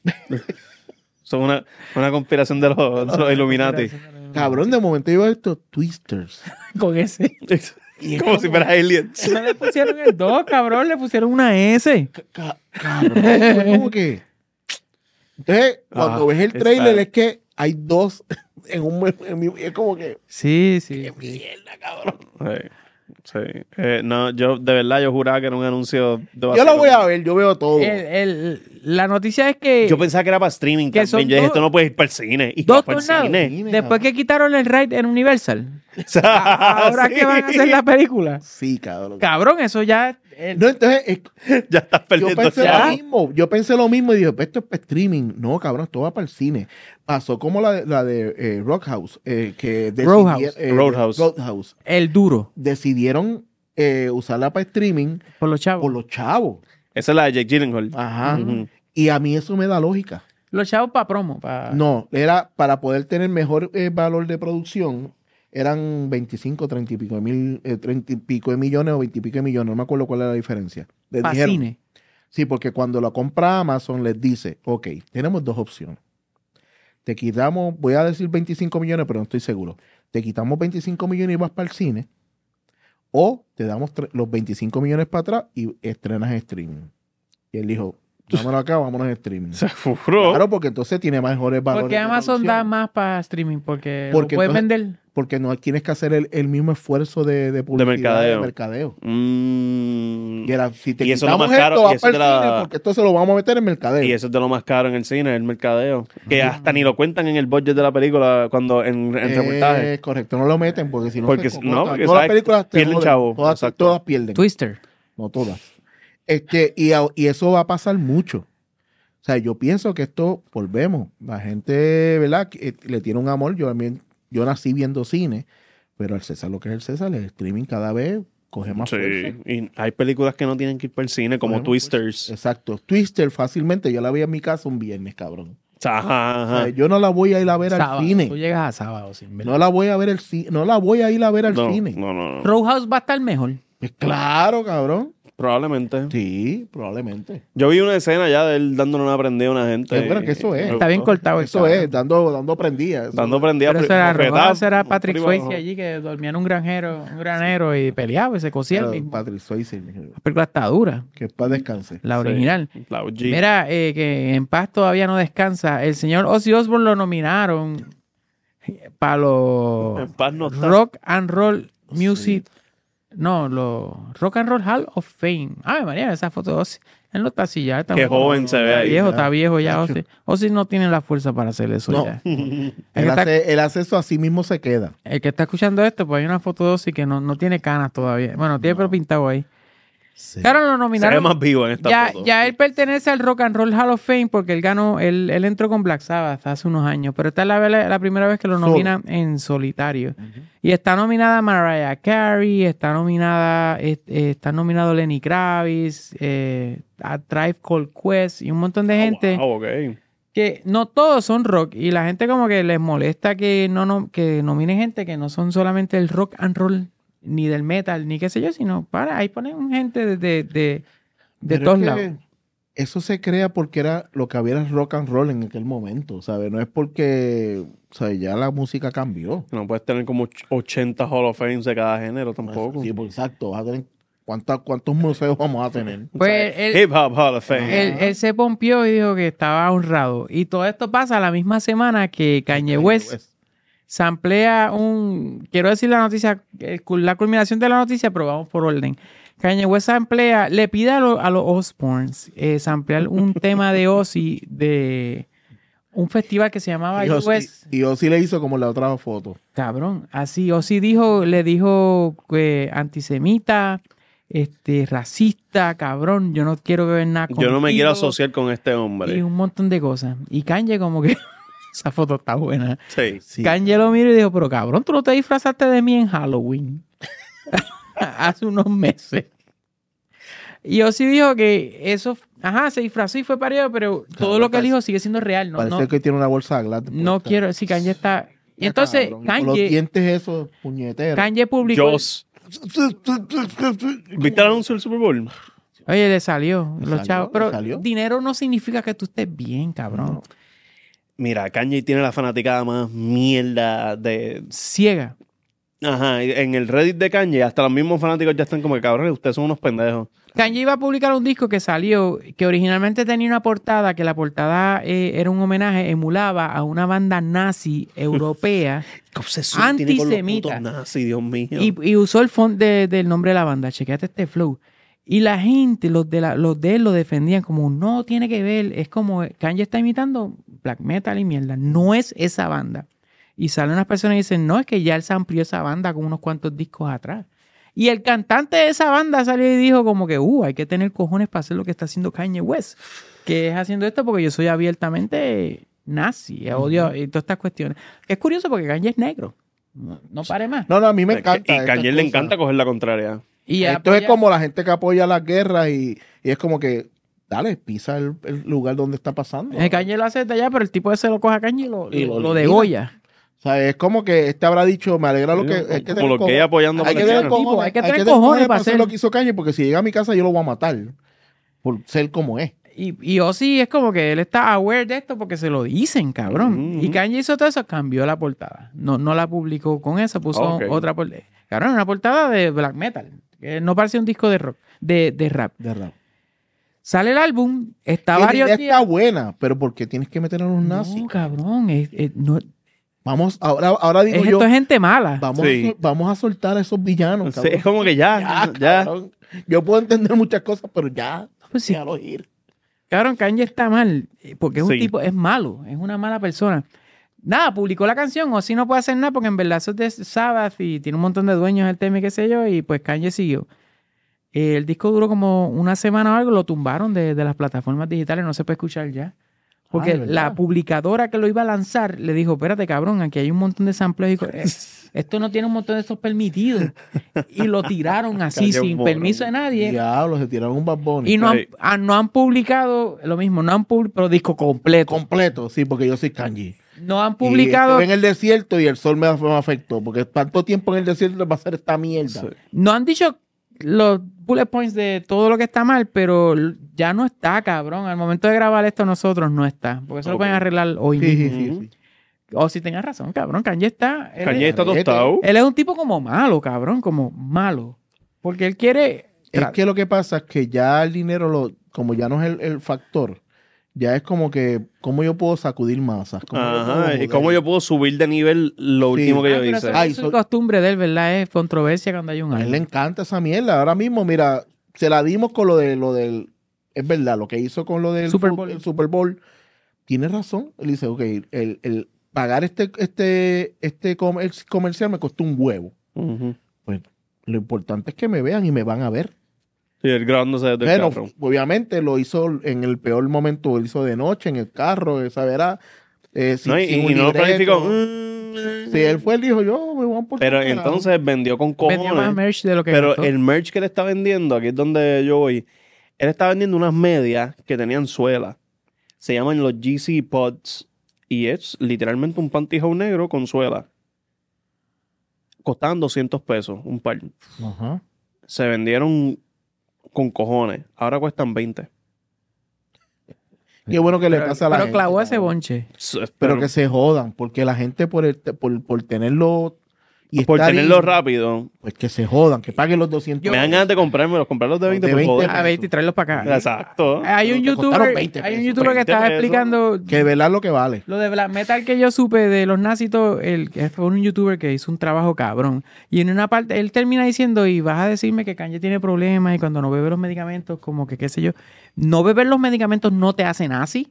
Son una conspiración de los Illuminati. Cabrón, de momento yo veo esto, Twisters. Con ese. Y es Como si fuera aliens. No le pusieron el 2, cabrón. Le pusieron una S. Cabrón, fue como que... Entonces, cuando ves el trailer es que hay dos es como que... Sí, sí. Mierda, cabrón. Sí. No, yo de verdad yo juraba que era un anuncio de Yo lo voy a ver, yo veo todo. La noticia es que Yo pensaba que era para streaming Que también. son Yo dije, dos- esto no puede ir para el cine. Y dos va para el tornados. cine. Después que quitaron el ride en Universal, ahora Sí. que van a hacer la película. Sí, cabrón. Cabrón, eso ya. No, entonces... Ya estás Yo perdiendo pensé chavo. lo mismo. Yo pensé lo mismo y dije, pues esto es para streaming. No, cabrón, esto va para el cine. Pasó como la de Rockhouse. Que Roadhouse. Roadhouse. El duro. Decidieron usarla para streaming Por los chavos. por los chavos. Esa es la de Jake Gyllenhaal. Ajá. Ujú. Y a mí eso me da lógica. Los chavos para promo. No, era para poder tener mejor valor de producción. Eran 25, 30 y pico de mil, 30 y pico de millones o 20 y pico de millones. No me acuerdo cuál era la diferencia. Les Para dijeron, cine. sí, porque cuando la compra Amazon les dice, ok, tenemos dos opciones. Te quitamos, voy a decir 25 millones, pero no estoy seguro. Te quitamos 25 millones y vas para el cine. O te damos los 25 millones para atrás y estrenas en streaming. Y él dijo, dámelo acá, vámonos en streaming. Se furó. Claro, porque entonces tiene mejores valores. Porque de Amazon producción. da más para streaming. Porque Porque lo puedes entonces- vender. Porque no tienes que hacer el mismo esfuerzo de publicidad, mercadeo. de mercadeo. Mm. Y era, si te Y eso es lo quitamos más caro, esto, y vas eso es para el de la- cine, porque esto se lo vamos a meter en mercadeo. Y eso es de lo más caro en el cine, el mercadeo. Que hasta ni lo cuentan en el budget de la película cuando en reportaje. Correcto, no lo meten porque si no... Porque se- no, porque todas sabes, las películas te pierden joden, chavo. Todas, Exacto. todas pierden. Twister. No todas. Y eso va a pasar mucho. O sea, yo pienso que esto, volvemos, la gente, ¿verdad? Que, le tiene un amor. Yo nací viendo cine, pero el César, lo que es el César, el streaming cada vez coge más fuerza. Sí, y hay películas que no tienen que ir para el cine, como Cogemos Twisters. Exacto. Twister fácilmente, yo la vi en mi casa un viernes, cabrón. Ajá, O ajá. sea, yo no la voy a ir a ver Sábado. al cine. Tú llegas a sábado sin ver. No la voy a ver no la voy a ir a ver al No, cine. no. Roadhouse va a estar mejor. Pues claro, cabrón. Probablemente. Sí, probablemente. Yo vi una escena ya de él dándole una prendida a una gente. Qué bueno que eso es. Está bien cortado. Eso cabrón. es, dando prendida. eso Dando es. prendida. Pero eso era, bofetada, Roadhouse era Patrick por ahí abajo. Swayze allí que dormía en un granero y peleaba y se cosía el mismo. Patrick Swayze, La película está dura, que para descanse. la original. Sí, la OG. Mira, que en paz todavía no descansa. El señor Ozzy Osbourne lo nominaron para los En paz no está. Rock and Roll Music. No, los Rock and Roll Hall of Fame. Ay, María, esa foto de Ozzy. Él no está así ya. Está Qué joven se ve está ahí. viejo, está viejo ya. Nacho. Ozzy. Ozzy no tiene la fuerza para hacer eso No. ya. Él está- hace eso así mismo se queda. El que está escuchando esto, pues hay una foto de Ozzy que no tiene canas todavía. Bueno, tiene pelo pintado ahí. Sí. Claro, lo Se ve nominaron. más vivo en esta foto. Ya él pertenece al Rock and Roll Hall of Fame porque él entró con Black Sabbath hace unos años, pero esta es la primera vez que lo Solo. nominan en solitario. Y está nominada Mariah Carey, está nominado Lenny Kravitz, a Tribe Called Quest y un montón de gente Wow, ok. que no todos son rock y la gente como que les molesta que que nominen gente que no son solamente el rock and roll ni del metal ni qué sé yo, sino ahí ponen gente de Pero todos es que lados. eso se crea porque era lo que había era rock and roll en aquel momento, ¿sabes? No es porque, ¿sabes? Ya la música cambió. No puedes tener como 80 Hall of Fames de cada género tampoco. Sí, pues, exacto. Vas a tener ¿Cuántos museos vamos a tener? Pues él, Hip Hop Hall of Fame. él se pompió y dijo que estaba honrado. Y todo esto pasa la misma semana que Kanye West samplea quiero decir la noticia, la culminación de la noticia, pero vamos por orden. Kanye West samplea, le pide a los Osbournes samplear un tema de Ozzy de un festival que se llamaba US. Y Ozzy le hizo como la otra foto. Cabrón, así Ozzy le dijo que antisemita, racista, cabrón, yo no quiero ver nada Yo no me contigo, quiero asociar con este y hombre. un montón de cosas. Y Kanye como que esa foto está buena. Sí. Sí. Kanye lo miró y dijo, pero cabrón, tú no te disfrazaste de mí en Halloween. Hace unos meses. Y Ozzy dijo que eso, se disfrazó y fue parido, pero todo lo que él dijo sigue siendo real. No, Parece no, que tiene una bolsa de glad. no quiero, si Kanye está... Y entonces, Con los Kanye, dientes esos puñeteros. Kanye publicó... Joss. ¿Viste el anuncio del Super Bowl? Oye, le salió, Le los salió, chavos. le Pero salió. dinero no significa que tú estés bien, cabrón. Mira, Kanye tiene la fanaticada más mierda de... Ciega. Ajá, y en el Reddit de Kanye, hasta los mismos fanáticos ya están como, cabrón, ustedes son unos pendejos. Kanye iba a publicar un disco que salió, que originalmente tenía una portada, que la portada era un homenaje, emulaba a una banda nazi europea ¿Qué obsesión tiene con los Antisemita. putos nazis, Dios mío? y usó el font del nombre de la banda. Chequéate este flow. Y la gente, los de él lo defendían como, no tiene que ver, es como, Kanye está imitando black metal y mierda. No es esa banda. Y salen unas personas y dicen, no, es que ya él se amplió esa banda con unos cuantos discos atrás. Y el cantante de esa banda salió y dijo como que, hay que tener cojones para hacer lo que está haciendo Kanye West. Que es haciendo esto porque yo soy abiertamente nazi, odio y todas estas cuestiones. Es curioso porque Kanye es negro. No pare más. No, a mí me Es que- encanta. y estas Kanye le cosas. encanta coger la contraria. Y Esto es apoya- como la gente que apoya las guerras y es como que, dale, pisa el lugar donde está pasando. Kanye lo hace de allá, pero el tipo ese lo coge a Kanye y lo elimina. degolla. O sea, es como que habrá dicho, me alegra lo que... Como hay que los tener gays cojones. apoyando Hay que palestinos. tener cojones, Hay que tener cojones para hacer lo que hizo Kanye, porque si llega a mi casa yo lo voy a matar por ser como es. Y Ozzy es como que él está aware de esto porque se lo dicen, cabrón. Ujú. Y Kanye hizo todo eso, cambió la portada. No la publicó con esa, puso Ok. otra portada. Cabrón, una portada de black metal. Que no parecía un disco de rock, de rap. De rap. Sale el álbum, está Que la varios idea días. está buena, pero ¿por qué tienes que meter a los nazis? No, cabrón, no, Vamos, ahora digo yo, esto es gente mala. Sí. vamos a soltar a esos villanos, Sí, cabrón. es como que ya. Cabrón. Yo puedo entender muchas cosas, pero ya, Pues sí. déjalo ir. Cabrón, Kanye está mal, porque es un Sí. tipo, es malo, es una mala persona. Nada, publicó la canción, o si no puede hacer nada, porque en verdad eso es de Sabbath y tiene un montón de dueños el tema y qué sé yo, y pues Kanye siguió. El disco duró como una semana o algo, lo tumbaron de las plataformas digitales, no se puede escuchar ya. Porque ¿de verdad? la publicadora que lo iba a lanzar le dijo, espérate cabrón, aquí hay un montón de samples y esto no tiene un montón de estos permitidos. Y lo tiraron así, Cayó sin morón. permiso de nadie. Diablo, se tiraron un Bad Bunny. Y no Sí. no han publicado, lo mismo, no han publicado, pero disco completo. Completo, sí, porque yo soy Kanye. No han Y publicado, estuve en el desierto y el sol me afectó, porque tanto tiempo en el desierto va a ser esta mierda. Sí. no han dicho los bullet points de todo lo que está mal, pero ya no está, cabrón. Al momento de grabar esto nosotros no está. Porque eso lo Ok. pueden arreglar hoy Sí, mismo. sí, sí, sí. O si tengas razón, cabrón, Kanye está... Kanye está tostado. Él es un tipo como malo, cabrón, como malo. Porque él quiere... Es que lo que pasa es que ya el dinero, como ya no es el factor, ya es como que, ¿cómo yo puedo sacudir masas? ¿Cómo yo puedo Ajá. ¿Y joder? cómo yo puedo subir de nivel lo Sí. último que yo pero hice? eso Ay, es su costumbre de él, ¿verdad? Es controversia cuando hay un A él le álbum. encanta esa mierda. Ahora mismo, mira, se la dimos con lo del... Es verdad, lo que hizo con lo del Super Bowl. el Super Bowl. Tiene razón. Él dice, ok, el pagar este comercial me costó un huevo. Ujú. Pues lo importante es que me vean y me van a ver. Sí, el grabándose desde el Bueno, carro. obviamente lo hizo en el peor momento, lo hizo de noche, en el carro, esa verá. No, y no lo planificó. Si él fue, él dijo, yo me voy a un Pero entonces vendió con Vendía más cojones. merch de lo que Pero gastó. el merch que él está vendiendo, aquí es donde yo voy, él está vendiendo unas medias que tenían suela. Se llaman los GC Pods. Y es literalmente un pantyhose negro con suela. Costaban 200 pesos un par. Ajá. Se vendieron con cojones. Ahora cuestan 20. Qué bueno que le pasa a la Pero gente. clavó ese cabrón. bonche. Pero que se jodan, porque la gente por tenerlo y Por estar tenerlo ahí, rápido. pues que se jodan, que paguen los 200. Me dan ganas de comprármelos, comprarlos de 20 De por 20 joder. A 20 y traerlos para acá. Exacto. Hay un Pero te costaron youtuber, 20 hay un pesos. youtuber que 20 estaba pesos. explicando Que velar lo que vale. lo de black metal que yo supe de los nazis, que fue un youtuber que hizo un trabajo cabrón. Y en una parte, él termina diciendo, y vas a decirme que Kanye tiene problemas y cuando no bebe los medicamentos, como que qué sé yo. No beber los medicamentos no te hace nazi.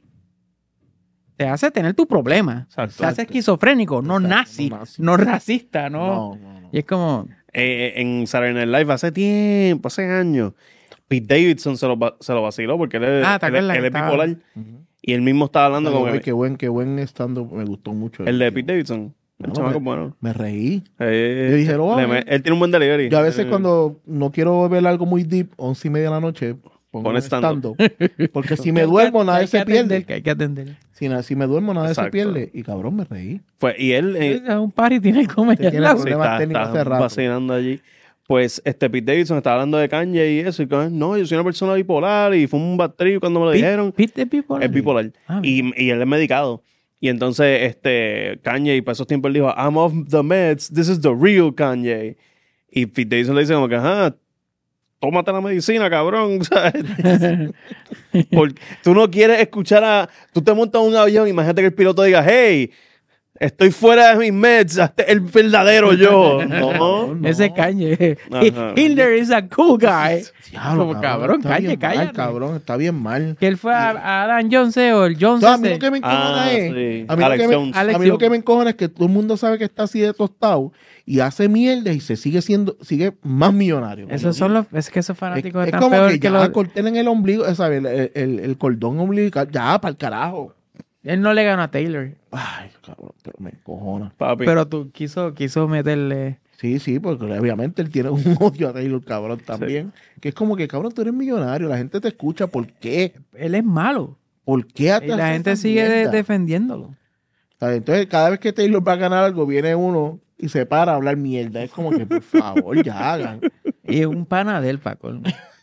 Te hace tener tu problema. Exacto. Te hace esquizofrénico, no Exacto, nazi, no nazi. no racista, no. No. Y es como, En Saturday Night Live hace tiempo, hace años, Pete Davidson se lo vaciló porque él es, ¿te acuerdas él que es estaba? bipolar. Y él mismo estaba hablando como que... Qué buen stand-up, me gustó mucho. El de Pete Davidson. El No, chamaco es bueno. Me reí. Yo dije, lo Le vamos. él tiene un buen delivery. Yo a veces cuando no quiero ver algo muy deep, 11:30 de la noche, pongo Pone un stand-up. stand-up. Porque si me duermo, nada se pierde. Que hay que atender. Si me duermo, nada se Exacto. pierde. Y cabrón, me reí. Y él... Es un party tiene el come Te tiene allá. problemas técnicos hace rato. vacilando allí. Pues Pete Davidson estaba hablando de Kanye y eso. Y como, no, yo soy una persona bipolar y fue un bad trip cuando me lo dijeron. Pete es bipolar. Es bipolar. Ah, y él es medicado. Y entonces, Kanye, y para esos tiempos él dijo, I'm off the meds, this is the real Kanye. Y Pete Davidson le dice como que, ajá, tómate la medicina, cabrón. ¿Sabes? Porque tú no quieres escuchar tú te montas en un avión, imagínate que el piloto diga, hey, estoy fuera de mis meds, este es el verdadero yo. No. Ese Kanye. Ajá. Hitler is a cool guy. Diablo, Como cabrón, está Kanye, bien mal, cállate. cabrón, está bien mal. Que él fue a Adam Jones o el Jones. No, a mí ese. lo que me encojona es... Sí. A mí, lo Alex que me, Jones. a mí lo que me encojona es que todo el mundo sabe que está así de tostado y hace mierda y se sigue más millonario. Esos son los, es que esos fanáticos es están como peor que que ya los. corten el ombligo, ¿sabes? El cordón umbilical, ya, para el carajo. Él no le ganó a Taylor. Ay, cabrón, pero me encojona. Papi. Pero tú quiso meterle. Sí, porque obviamente él tiene un odio a Taylor, cabrón, también. Que es como que, cabrón, tú eres millonario, la gente te escucha, ¿por qué? Él es malo. ¿Por qué Y la gente sigue defendiéndolo. ¿Sabes? Entonces, cada vez que Taylor va a ganar algo, viene uno y se para a hablar mierda. Es como que, por favor, ya hagan. Y es un pana de él, Paco.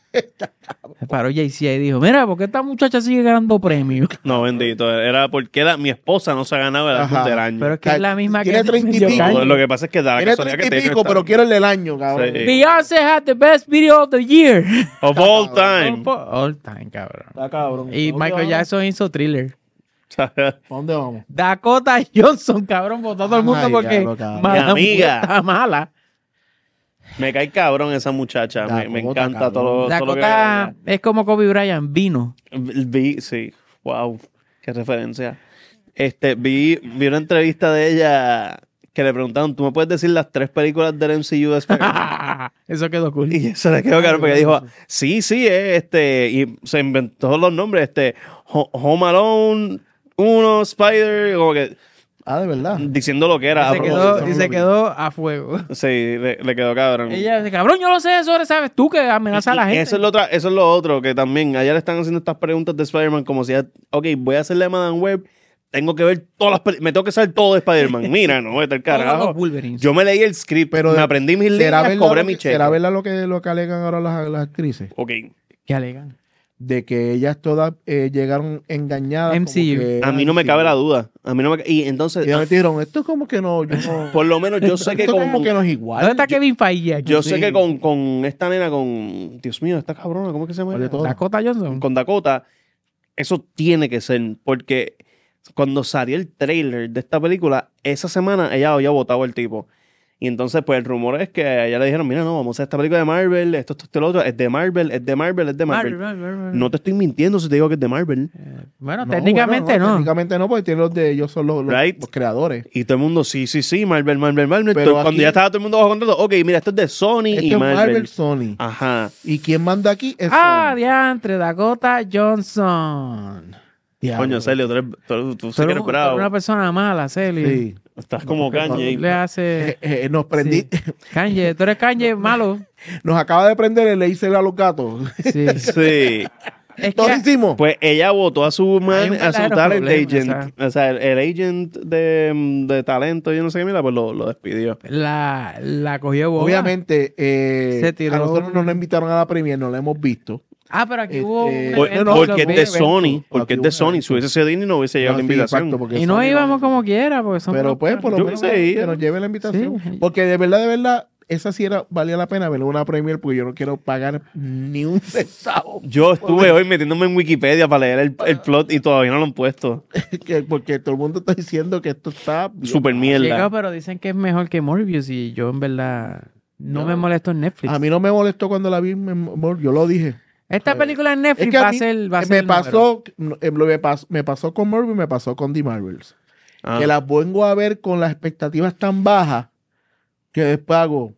Se paró Jay-Z y dijo, mira, ¿por qué esta muchacha sigue ganando premios? No, bendito. Era porque mi esposa no se ha ganado el álbum Ajá. del año. Pero es que es la misma que Tiene 30 y defendió pico. Kanye. Lo que pasa es que da la Tiene casualidad 30 que y Taylor pico, está- pero quiero el del año, cabrón. Sí. Beyoncé had the best video of the year. Of all time. All time, cabrón. Está cabrón. Y ¿Dónde Michael vamos? Jackson hizo Thriller. ¿Para dónde vamos? Dakota Johnson, cabrón, votó a todo el mundo Ay, porque diablo, cabrón. mala Mi amiga. está mala. Me cae cabrón esa muchacha. Me Dakota, encanta cabrón. todo lo que Dakota es como Kobe Bryant, vino. Sí. Wow. Qué referencia. Vi una entrevista de ella que le preguntaron, ¿tú me puedes decir las 3 películas del MCU de Spider-Man? Eso quedó cool. Y se le quedó claro porque dijo, sí, y se inventó los nombres, Home Alone, 1, Spider, como que Ah, de verdad. diciendo lo que era. Y se quedó a fuego. Sí, le quedó cabrón. Ella dice, cabrón, yo lo sé, eso sabes tú que amenaza a la gente. Eso es lo otro, que también allá le están haciendo estas preguntas de Spider-Man como si, ok, voy a hacerle a Madame Web, tengo que ver todas las películas, me tengo que saber todo de Spider-man. Mira, no, vete al Todos carajo. los Wolverines. Yo me leí el script, Pero me aprendí mis líneas, cobré mi cheque. ¿Será verdad lo que alegan ahora las actrices? Ok. ¿Qué alegan? De que ellas todas llegaron engañadas. como MCU. que A mí no me cabe la duda. Y entonces, Y me dijeron, esto es como que no, yo no. por lo menos yo sé que esto con... como que no es igual. ¿Dónde está Kevin Feige aquí? Yo Sí. sé que con esta nena, Dios mío, esta cabrona, ¿cómo es que se llama? ¿Cuál de todas? Dakota Johnson. Con Dakota, eso tiene que ser, porque cuando salió el trailer de esta película, esa semana ella había votado al tipo. Y entonces, pues el rumor es que a ella le dijeron, mira, no, vamos a hacer esta película de Marvel, esto, lo otro, es de Marvel. No te estoy mintiendo si te digo que es de Marvel. Bueno, No, técnicamente bueno, no. Técnicamente no, porque tiene ellos son los Right. creadores. Y todo el mundo, sí, Marvel. Pero Cuando aquí- ya estaba todo el mundo bajo contrato, ok, mira, esto es de Sony Esto y es Marvel. Marvel Sony. Ajá. ¿Y quién manda aquí? Es Ah, Sony. diantre, Dakota Johnson. Diablo. Coño, Celio, tú sí que eres Tú bravo. eres una persona mala, Celi. Sí. Estás como Kanye. Le hace... Nos prendí, Kanye, tú eres Kanye malo. nos acaba de prender el laser a los gatos. Sí. Sí. Es Todos que hicimos. Pues ella votó a su Hay un verdadero talent problema, agent. O sea, el agent de talento, yo no sé qué, mira, pues lo despidió. la cogió boba. Obviamente, Se tiró- a nosotros nos invitaron a la premier, no la hemos visto. pero aquí hubo un Este, evento no, Porque es de de los Sony. Porque Aquí es hubo de un Sony. evento. Si hubiese sido Disney, no hubiese llegado la sí, invitación. exacto, porque Y no Sony íbamos como quiera, porque son Pero pues, por lo Yo menos hubiese ido. que nos lleve la invitación. Sí. Porque de verdad, esa sí valía la pena ver una premiere porque yo no quiero pagar ni un centavo. Yo estuve hoy metiéndome en Wikipedia para leer el plot y todavía no lo han puesto. Porque todo el mundo está diciendo que esto está bien Super mal. mierda. Llegó, pero dicen que es mejor que Morbius y yo en verdad no me molesto en Netflix. A mí no me molestó cuando la vi, yo lo dije. Esta película en Netflix Es que a va a mí ser va a ser me el número. pasó, me pasó con Morbius, me pasó con The Marvels. Ah. Que las vengo a ver con las expectativas tan bajas que después hago.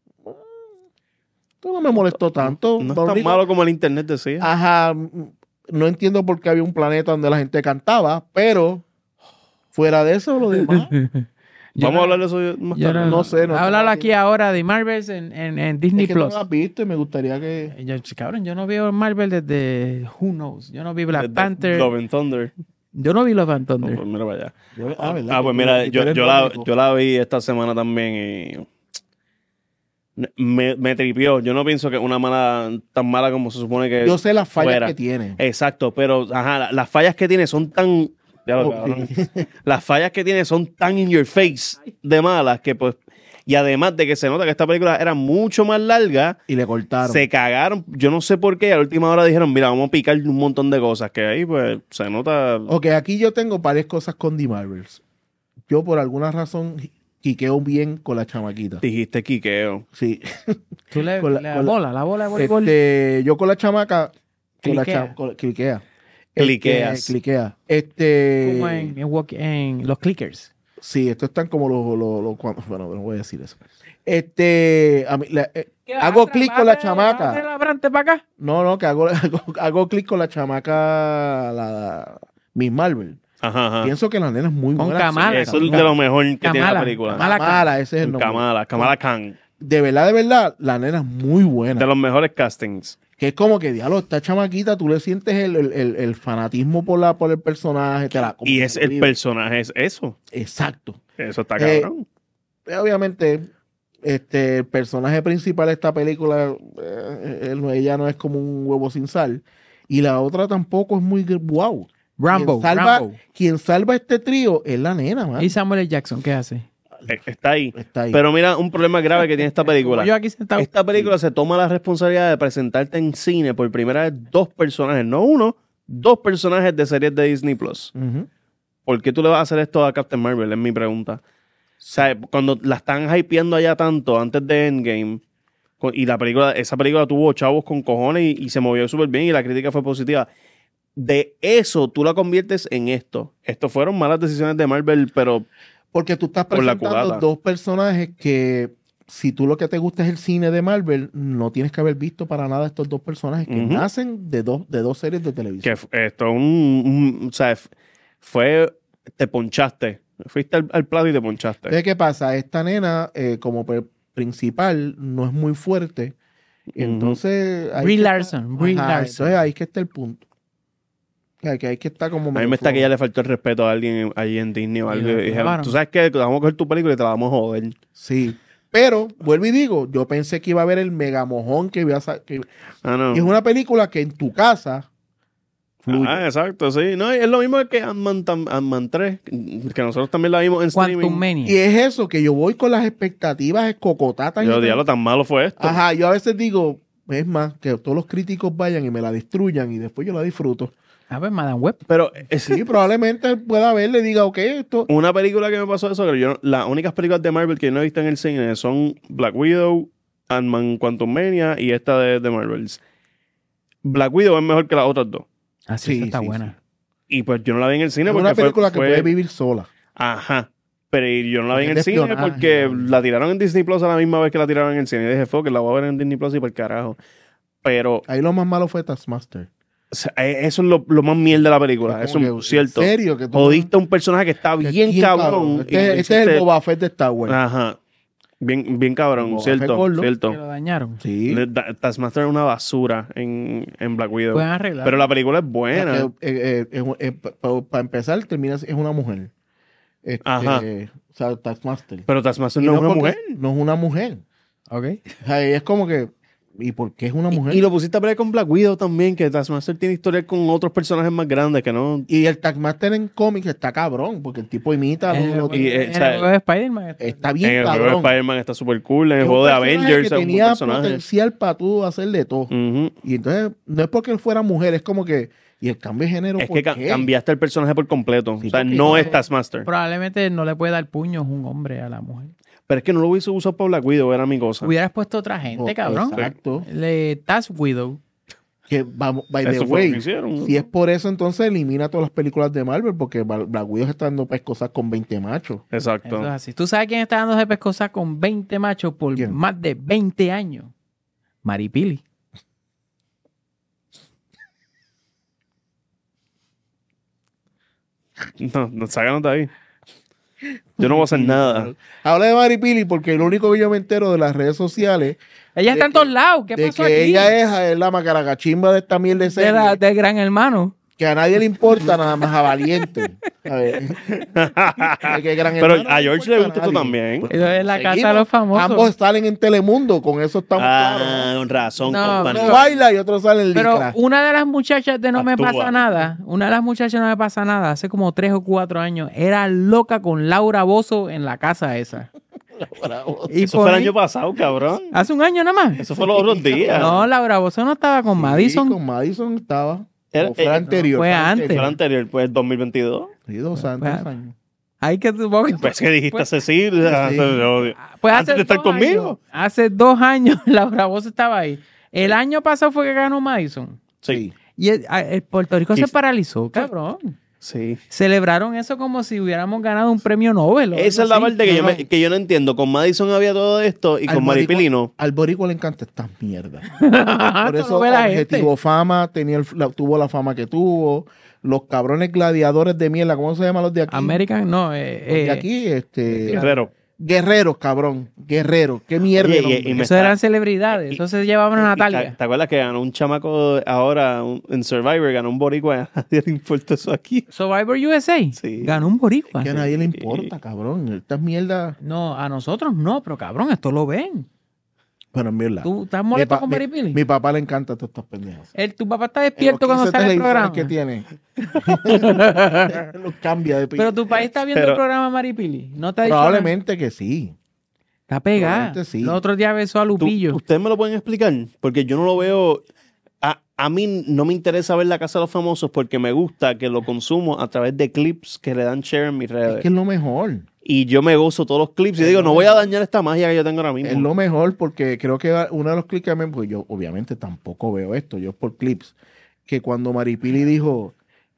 Esto no me molestó tanto. No es Lo tan único- malo como el internet decía. Ajá, no entiendo por qué había un planeta donde la gente cantaba, pero fuera de eso, lo demás. Yo Vamos no- a hablar de eso más Yo tarde. no sé, no Háblalo tengo aquí ahora de Marvels en Disney Es que no Plus. lo has visto y me gustaría que. Cabrón, yo no veo Marvel desde Who Knows. Yo no vi Black De Panther. Love and Thunder. Yo no vi Love and No, Thunder. pues mira para allá. ¿Verdad? Ah, pues Que mira, tú eres yo nórdico. la vi esta semana también y me tripió. Yo no pienso que es una mala, tan mala como se supone que Yo sé las fallas fuera. que tiene. Exacto, pero ajá, las fallas que tiene son tan... Ya lo Oh, cabrón. sí. Las fallas que tiene son tan in your face de malas que pues... Y además de que se nota que esta película era mucho más larga, Y le cortaron. se cagaron. Yo no sé por qué. A la última hora dijeron, mira, vamos a picar un montón de cosas. Que ahí pues se nota... Ok, aquí yo tengo varias cosas con The Marvels. Yo por alguna razón quiqueo bien con la chamaquita. Dijiste quiqueo. Sí. Tú le, Con la- la con la- bola de voleibol. Yo con la chamaca. Cliquea. Cliquea. Cliqueas. Cliquea. Como en los clickers. Sí, estos están como bueno, no voy a decir eso. A mí, hago clic con la chamaca. para acá? No, que hago clic con la chamaca, Miss Marvel. Ajá, ajá. Pienso que la nena es muy Con buena. Kamala. Eso es de lo mejor que tiene la película. Kamala, ese es el nombre. Kamala Khan. De verdad, la nena es muy buena. De los mejores castings. Que es como que, diablo, esta chamaquita, tú le sientes el fanatismo por el personaje. Como Y que es lo el vive. personaje, es eso. Exacto. Eso está Eh, cabrón. Obviamente, el personaje principal de esta película, ella no es como un huevo sin sal. Y la otra tampoco es muy wow. Rambo. Quien salva este trío es la nena, man. ¿Y Samuel L. Jackson qué hace? Está ahí. Está ahí. Pero mira, un problema grave que tiene esta película. Como yo aquí sentado. Esta película se toma la responsabilidad de presentarte en cine por primera vez dos personajes, no uno, dos personajes de series de Disney Plus. Ujú. ¿Por qué tú le vas a hacer esto a Captain Marvel? Es mi pregunta. O sea, cuando la están hypeando allá tanto antes de Endgame, y esa película tuvo chavos con cojones y se movió súper bien y la crítica fue positiva. De eso tú la conviertes en esto. Estos fueron malas decisiones de Marvel, pero Porque tú estás Por la presentando culata. dos personajes que, si tú lo que te gusta es el cine de Marvel, no tienes que haber visto para nada estos dos personajes que Ujú. nacen de dos series de televisión. que esto o sea, te ponchaste. Fuiste al plato y te ponchaste. Entonces, ¿qué pasa? Esta nena, como principal, no es muy fuerte. Entonces. ahí Brie que está- Larson, Brie Ajá, Larson. Entonces ahí que está el punto. Que hay que estar como. A mí medio me está que flojo. ya le faltó el respeto a alguien allí en Disney o Y algo. lo Y dijeron, clavaron. tú sabes que vamos a coger tu película y te la vamos a joder. Sí. Pero, vuelvo y digo, yo pensé que iba a haber el megamojón que iba a Ah, no. y es una película que en tu casa fluye. Ah, exacto, sí. No, es lo mismo que Ant-Man 3, que nosotros también la vimos en Quantum streaming. Mania. Y es eso, que yo voy con las expectativas escocotatas. Yo, diablo, tan malo fue esto. Ajá, yo a veces digo, es más, que todos los críticos vayan y me la destruyan y después yo la disfruto. A ver, Madame Web. Pero Sí, probablemente pueda verle y diga, ok, esto. una película que me pasó eso, que las únicas películas de Marvel que no he visto en el cine son Black Widow, Ant-Man Quantum Mania y esta de Marvels. Black Widow es mejor que las otras dos. Así Sí, está sí, buena. Y pues yo no la vi en el cine Es porque una película que fue- puede vivir sola. Ajá. Pero yo no la vi en Es el de cine espionaje, porque ¿no? la tiraron en Disney Plus a la misma vez que la tiraron en el cine. Y dije, fuck, la voy a ver en Disney Plus y por carajo. Pero Ahí lo más malo fue Taskmaster. o sea, eso es lo más miel de la película. Es Eso como es que, cierto. ¿en serio? Que tú- Jodiste a un personaje que está que bien quién, cabrón. y Este es el hiciste- Boba Fett de Star Wars. Ajá. Bien cabrón, Boba Fett cierto. gordo. Que Cierto. lo dañaron. Sí. Taskmaster es una basura en Black Widow. Pueden arreglar. Pero la película es buena. Para empezar, es una mujer. Ajá. O sea, Taskmaster. Pero Taskmaster Y no es una porque mujer. No es una mujer. Ok. O sea, es como que, ¿Y por qué es una mujer? Y lo pusiste a pelear con Black Widow también, que Taskmaster tiene historia con otros personajes más grandes que no... Y el Taskmaster en cómics está cabrón, porque el tipo imita a los- y, En o sea, el juego de Spider-Man. está En bien el juego de cabrón. Spider-Man está súper cool, en el Es juego un de personaje Avengers que es un tenía personaje. potencial para tú hacer de todo. Ujú. Y entonces, no es porque él fuera mujer, es como que... Y el cambio de género, Es ¿por que qué? cambiaste el personaje por completo. Sí, o sea, porque no no- es Taskmaster. Probablemente no le puede dar puños un hombre a la mujer. Pero es que no lo hubiese usado para Black Widow, era mi cosa. Hubieras puesto otra gente, cabrón. Exacto. Le Task Widow. Que vamos, by the Eso fue lo que way, hicieron. si es por eso, entonces elimina todas las películas de Marvel, porque Black Widow está dando pescosas con 20 machos. Exacto. Eso es así. ¿Tú sabes quién está dando de pescosa con 20 machos por ¿Quién? más de 20 años? Maripili. No, sácanos de ahí. Yo no voy a hacer nada. Habla de Maripili porque lo único que yo me entero de las redes sociales Ella está en todos lados. ¿Qué de pasó que aquí? ella es la macaragachimba de esta mierda de serie, Del Gran Hermano. que a nadie le importa nada más a Valiente. A ver. Que Gran Pero Hermano a no George importa le gusta a esto nadie. también. Pues, Eso es la casa seguimos. de los famosos. Ambos salen en Telemundo, con eso estamos claros. Con razón, No, compadre. Uno baila y otro sale en Pero licra. una de las muchachas de No Me Actúa. Pasa Nada, una de las muchachas de No Me Pasa Nada, hace como 3 o 4 años, era loca con Laura Bozzo en la casa esa. Y Eso por fue el ahí- año pasado, cabrón. Hace un año nada más. Eso fue los otros días. No, Laura Bozzo no estaba con Madison. Sí, con Madison estaba. Era- O fue anterior. fue antes. Fue el anterior, pues 2022. Sí, 2 años. Pues, 2 años. Ahí que supongo que- Pues que dijiste Pues- Cecilia. Sí. Pues antes de estar 2 años, conmigo. hace 2 años Laura Bozzo estaba ahí. El año pasado fue que ganó Madison. Sí. Y el Puerto Rico Sí. se paralizó, cabrón. Sí. Celebraron eso como si hubiéramos ganado un premio Nobel. o Esa es algo la así. parte que yo no entiendo. Con Madison había todo esto y Al con Maripili no. Al boricua le encanta esta mierda. Por Esto eso lo ve la gente. Objetivo Fama tuvo la fama que tuvo. Los cabrones gladiadores de mierda, ¿cómo se llaman los de aquí? American, no. Los de aquí, Guerrero. guerreros, cabrón. Guerreros. ¿Qué mierda? Oye, de nombre? y me Eso está- eran celebridades. Eso se llevaban a Natalia. ¿Te acuerdas que ganó un chamaco ahora en Survivor? Ganó un boricua. A nadie le importa eso aquí. Survivor USA. Sí. Ganó un boricua. Que a nadie le importa, cabrón. Estas mierdas. No, a nosotros no, pero cabrón, esto lo ven. Bueno, en verdad. ¿Tú estás molesto con Maripili? Mi papá le encanta todas estas pendejas. Tu papá está despierto cuando sale el programa. que tiene. Los cambia de Pero tu país está viendo Pero- el programa Maripili. No te ha dicho nada? Probablemente que sí. Está pegada. probablemente sí. El otro día besó a Lupillo. ¿Ustedes me lo pueden explicar? Porque yo no lo veo. A mí no me interesa ver La Casa de los Famosos porque me gusta que lo consumo a través de clips que le dan share en mis Es redes. que es lo mejor. Y yo me gozo todos los clips y digo, no voy a dañar esta magia que yo tengo ahora mismo. Es lo mejor porque creo que uno de los clips que me... Pues yo obviamente tampoco veo esto, yo por clips. Que cuando Maripili dijo,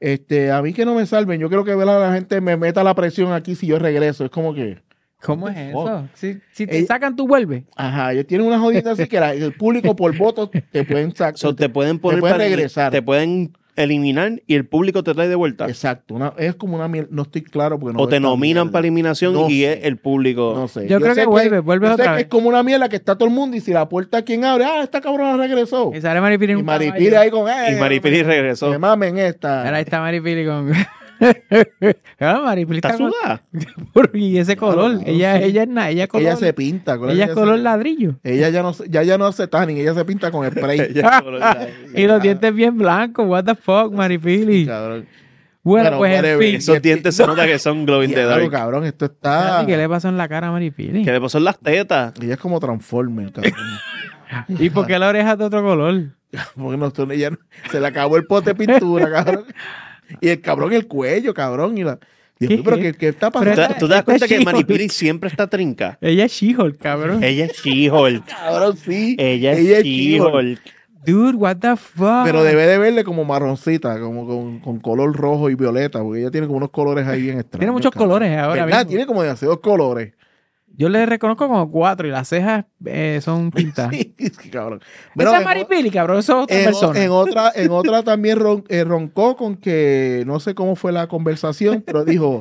a mí que no me salven, yo quiero que la gente me meta la presión aquí si yo regreso. Es como que... ¿Cómo es fuck? eso? Si te Ella- sacan, tú vuelves. Ajá, ellos tienen una jodida así que el público por votos te pueden sacar. So, te pueden poner pueden para- regresar. Te pueden eliminar y el público te trae de vuelta. Exacto, es como una mierda, no estoy claro porque no O veo te esta nominan mierda. para eliminación No y sé. es el público. No sé. Yo creo sé que vuelve yo otra sé vez. que es como una mierda que está todo el mundo y si la puerta quien abre, esta cabrona regresó. Y sale Maripili en Y un Maripili caballo. ahí con Y Maripili regresó. Me mamen esta. Mira, ahí está Maripili con... Claro, Maripili ¿Está está con... sudada? Y ese color. claro, ella, sí. ella es nada. Ella es color... Ella se pinta. ella es color ladrillo. Ella ya no hace tanning, ella se pinta con spray. Ella- Y los dientes bien blancos. What the fuck, Maripili. Cabrón. Bueno, Bueno, pues en whatever. fin. Esos dientes se nota que son glow in the Diablo, dark. cabrón, esto está... Espérate, ¿qué le pasó en la cara a Maripili? ¿Qué le pasó en las tetas? Ella es como Transformer, cabrón. ¿Y por qué la oreja es de otro color? Porque se le acabó el pote de pintura, cabrón. Y el cabrón el cuello, cabrón. Y la... Dios mío, pero ¿qué está Pero pasando? ¿Tú te das cuenta que She-Hulk. Maripili siempre está trinca? Ella es She-Hulk, cabrón. Ella es She-Hulk. Cabrón, sí. Ella es She-Hulk. She-Hulk. Dude, what the fuck. Pero debe de verle como marroncita, como con color rojo y violeta, porque ella tiene como unos colores ahí bien extraños. Tiene muchos cabrón. colores ahora ¿Verdad? mismo. Tiene como demasiados colores. Yo le reconozco como 4 y las cejas son pintadas. Sí, cabrón. Esa Bueno, es Maripili, cabrón. Eso es otra persona. en otra también roncó con que, no sé cómo fue la conversación, pero dijo,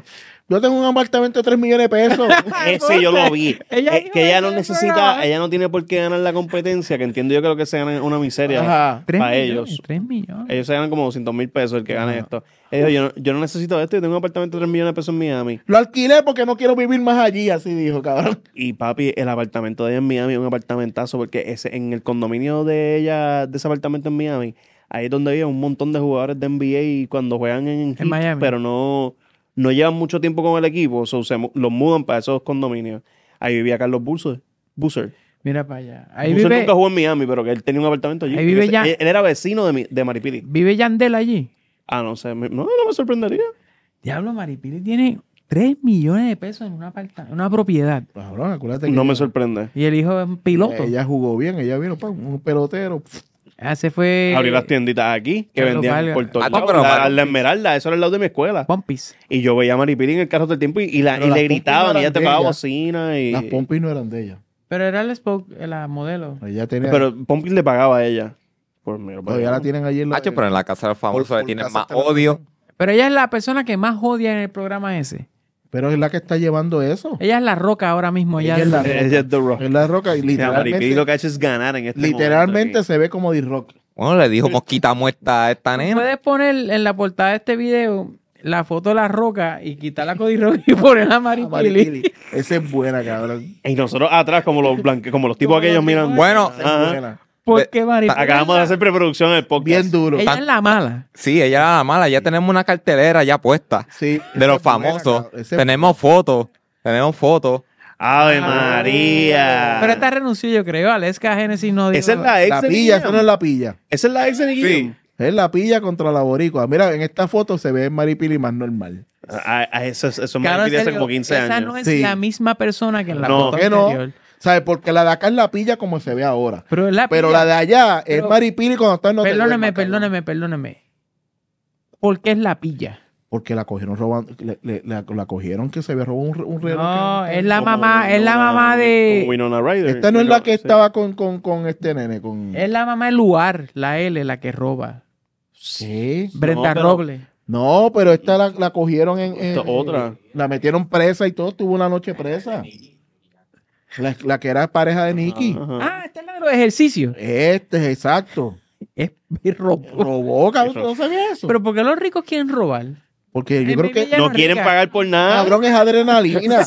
Yo tengo un apartamento de 3 millones de pesos. Ese yo lo vi. Ella dijo Que ella eso no en el necesita, programa. ella no tiene por qué ganar la competencia, que entiendo yo que lo que se gana es una miseria. Ajá. 3 para millones, ellos. 3 millones. Ellos se ganan como 200,000 pesos el que gane esto. Ella dijo, yo no necesito esto, yo tengo un apartamento de 3 millones de pesos en Miami. Lo alquilé porque no quiero vivir más allí, así dijo, cabrón. Y papi, el apartamento de ella en Miami es un apartamentazo porque en el condominio de ella, de ese apartamento en Miami, ahí es donde había un montón de jugadores de NBA y cuando juegan en Heat, Miami. pero no llevan mucho tiempo con el equipo, los mudan para esos condominios. Ahí vivía Carlos Boozer. Mira para allá. Ahí Boozer vive, nunca jugó en Miami, pero que él tenía un apartamento allí. Ahí vive Él, ya- él era vecino de Maripili. vive Yandel allí. Ah, no sé, no me sorprendería. Diablo, Maripili tiene 3 millones de pesos en una propiedad. Cabrón, acuérdate que No me ella- sorprende. Y el hijo es un piloto. Ella jugó bien, ella vino para un pelotero. Se fue Abrí las tienditas aquí que Carlos vendían Vargas. por todos Ah, no, lados. pero La Maripili- Esmeralda, eso era al lado de mi escuela. Pompis. Y yo veía a Maripili en el carro todo el tiempo y Pero las le pompis gritaban no y ella eran de tocaba ella. bocina. Y... Las pompis no eran de ella. Pero era la modelo. Ella tenía. Pero Pompis le pagaba a ella. Pues mira, para todavía allá. la tienen allí en la. Hacho, pero en la casa del famoso por le tienen casa más te la- odio. Pero ella es la persona que más odia en el programa ese. Pero es la que está llevando eso. Ella es la roca ahora mismo. Ella Ya es la Ella es The Rock. Es la roca y Mira, Maripili lo literalmente, que ha hecho es ganar en este literalmente momento se ve como D-Rock. Bueno, le dijo mosquita muerta a esta nena. Puedes poner en la portada de este video la foto de la roca y quitar la Cody Rock y poner a Maripili. Maripili. Esa es buena, cabrón. aquí. Y nosotros atrás, como los como los tipos Como aquellos los miran. tipos Bueno, Esa es Ajá. buena. Porque Maripili. Acabamos de hacer preproducción del podcast. Bien duro. Ella es la mala. Sí, ella era la mala. Ya tenemos una cartelera ya puesta Sí, esa de los es buena, famosos. cabrón. Esa es- Tenemos fotos. Tenemos fotos. ¡Ave María! Pero esta renunció, yo creo. Aleska Genesis no dijo. Esa es la ex La de pilla, Nicky esa no es Jam. la pilla. Esa es la ex de Nicky Sí. Jam. Es la pilla contra la boricua. Mira, en esta foto se ve Maripili más normal. Eso Claro, Maripili hace serio, como 15 esa años. no es Sí. la misma persona que en la No. foto ¿Qué no? anterior. ¿Sabes? Porque la de acá es la pilla como se ve ahora. Pero la Pero pilla- la de allá es Pero- Maripili cuando está en Notre Dame, Perdóneme, cabrón. perdóneme. ¿Por qué es la pilla? Porque la cogieron robando, la cogieron que se había robado un reloj. No, que- es la Como mamá, es la Winona- mamá como de. Winona Ryder. Esta no es la que Sí. estaba con este nene, con... Es la mamá de Luar, la L, la que roba. ¿Qué? Brenda pero- Robles. No, pero esta la cogieron en... Esta otra. La metieron presa y todo, tuvo una noche presa. La que era pareja de Nicky. Ajá. Ah, esta es la de los ejercicios. Este es exacto. Es robo. Robó, cabrón, ¿tú no sabías eso? Pero ¿por qué los ricos quieren robar? Porque yo Ay, creo que, ella No no quieren rica. pagar por nada. cabrón, es adrenalina.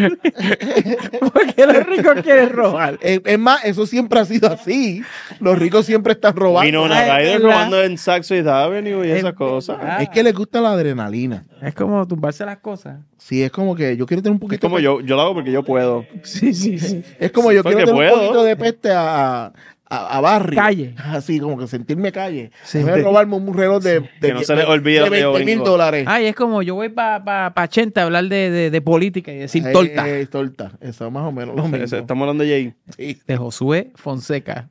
¿Por qué los ricos quieren robar? Es más, eso siempre ha sido así. Los ricos siempre están robando. Winona Ay, Ryder ¿verdad? robando en Saxo Avenue y Es esas cosas. verdad. Es que les gusta la adrenalina. Es como tumbarse las cosas. Sí, es como que yo quiero tener un Es poquito como yo lo hago porque yo puedo. Sí, sí, sí. Es como yo Porque quiero tener puedo. un poquito de peste a barrio. Calle. Así, como que sentirme calle. Sí. Voy a robarme un reloj de Que no se les olvide de lo que yo 20,000 vengo. dólares. Ay, es como yo voy para Chenta a hablar de política y decir torta. Torta. Eso más o menos lo mismo. Estamos hablando de Jay. Sí. De Josué Fonseca.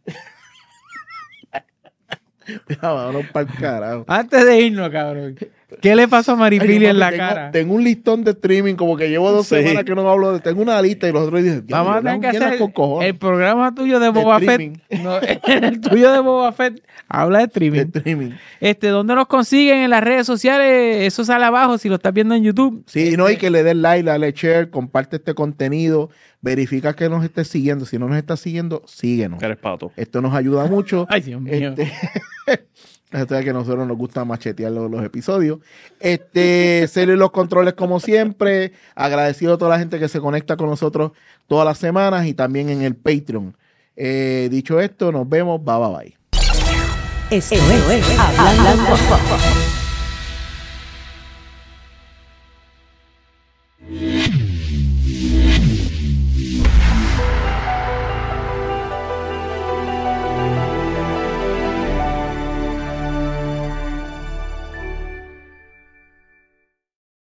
Vámonos para el carajo. Antes de irnos, cabrón. ¿Qué le pasó a Maripili Ay, en la papi, cara? Tengo un listón de streaming, como que llevo 2 Sí. semanas que no hablo de. Tengo una lista y los otros dicen, Vamos a tener que hacer el programa tuyo de De Boba streaming. Fett. No, el tuyo de Boba Fett habla de streaming. ¿Dónde nos consiguen en las redes sociales? Eso sale abajo si lo estás viendo en YouTube. Sí, no, y que le des like, dale share, comparte este contenido, verifica que nos estés siguiendo. Si no nos estás siguiendo, síguenos. Que eres pato. Esto nos ayuda mucho. Ay, Dios mío. Esto es que a nosotros nos gusta machetear los episodios. Serle los controles como siempre. Agradecido a toda la gente que se conecta con nosotros todas las semanas y también en el Patreon. Dicho esto, nos vemos. Bye, bye, bye. Esto es Hablando Pop.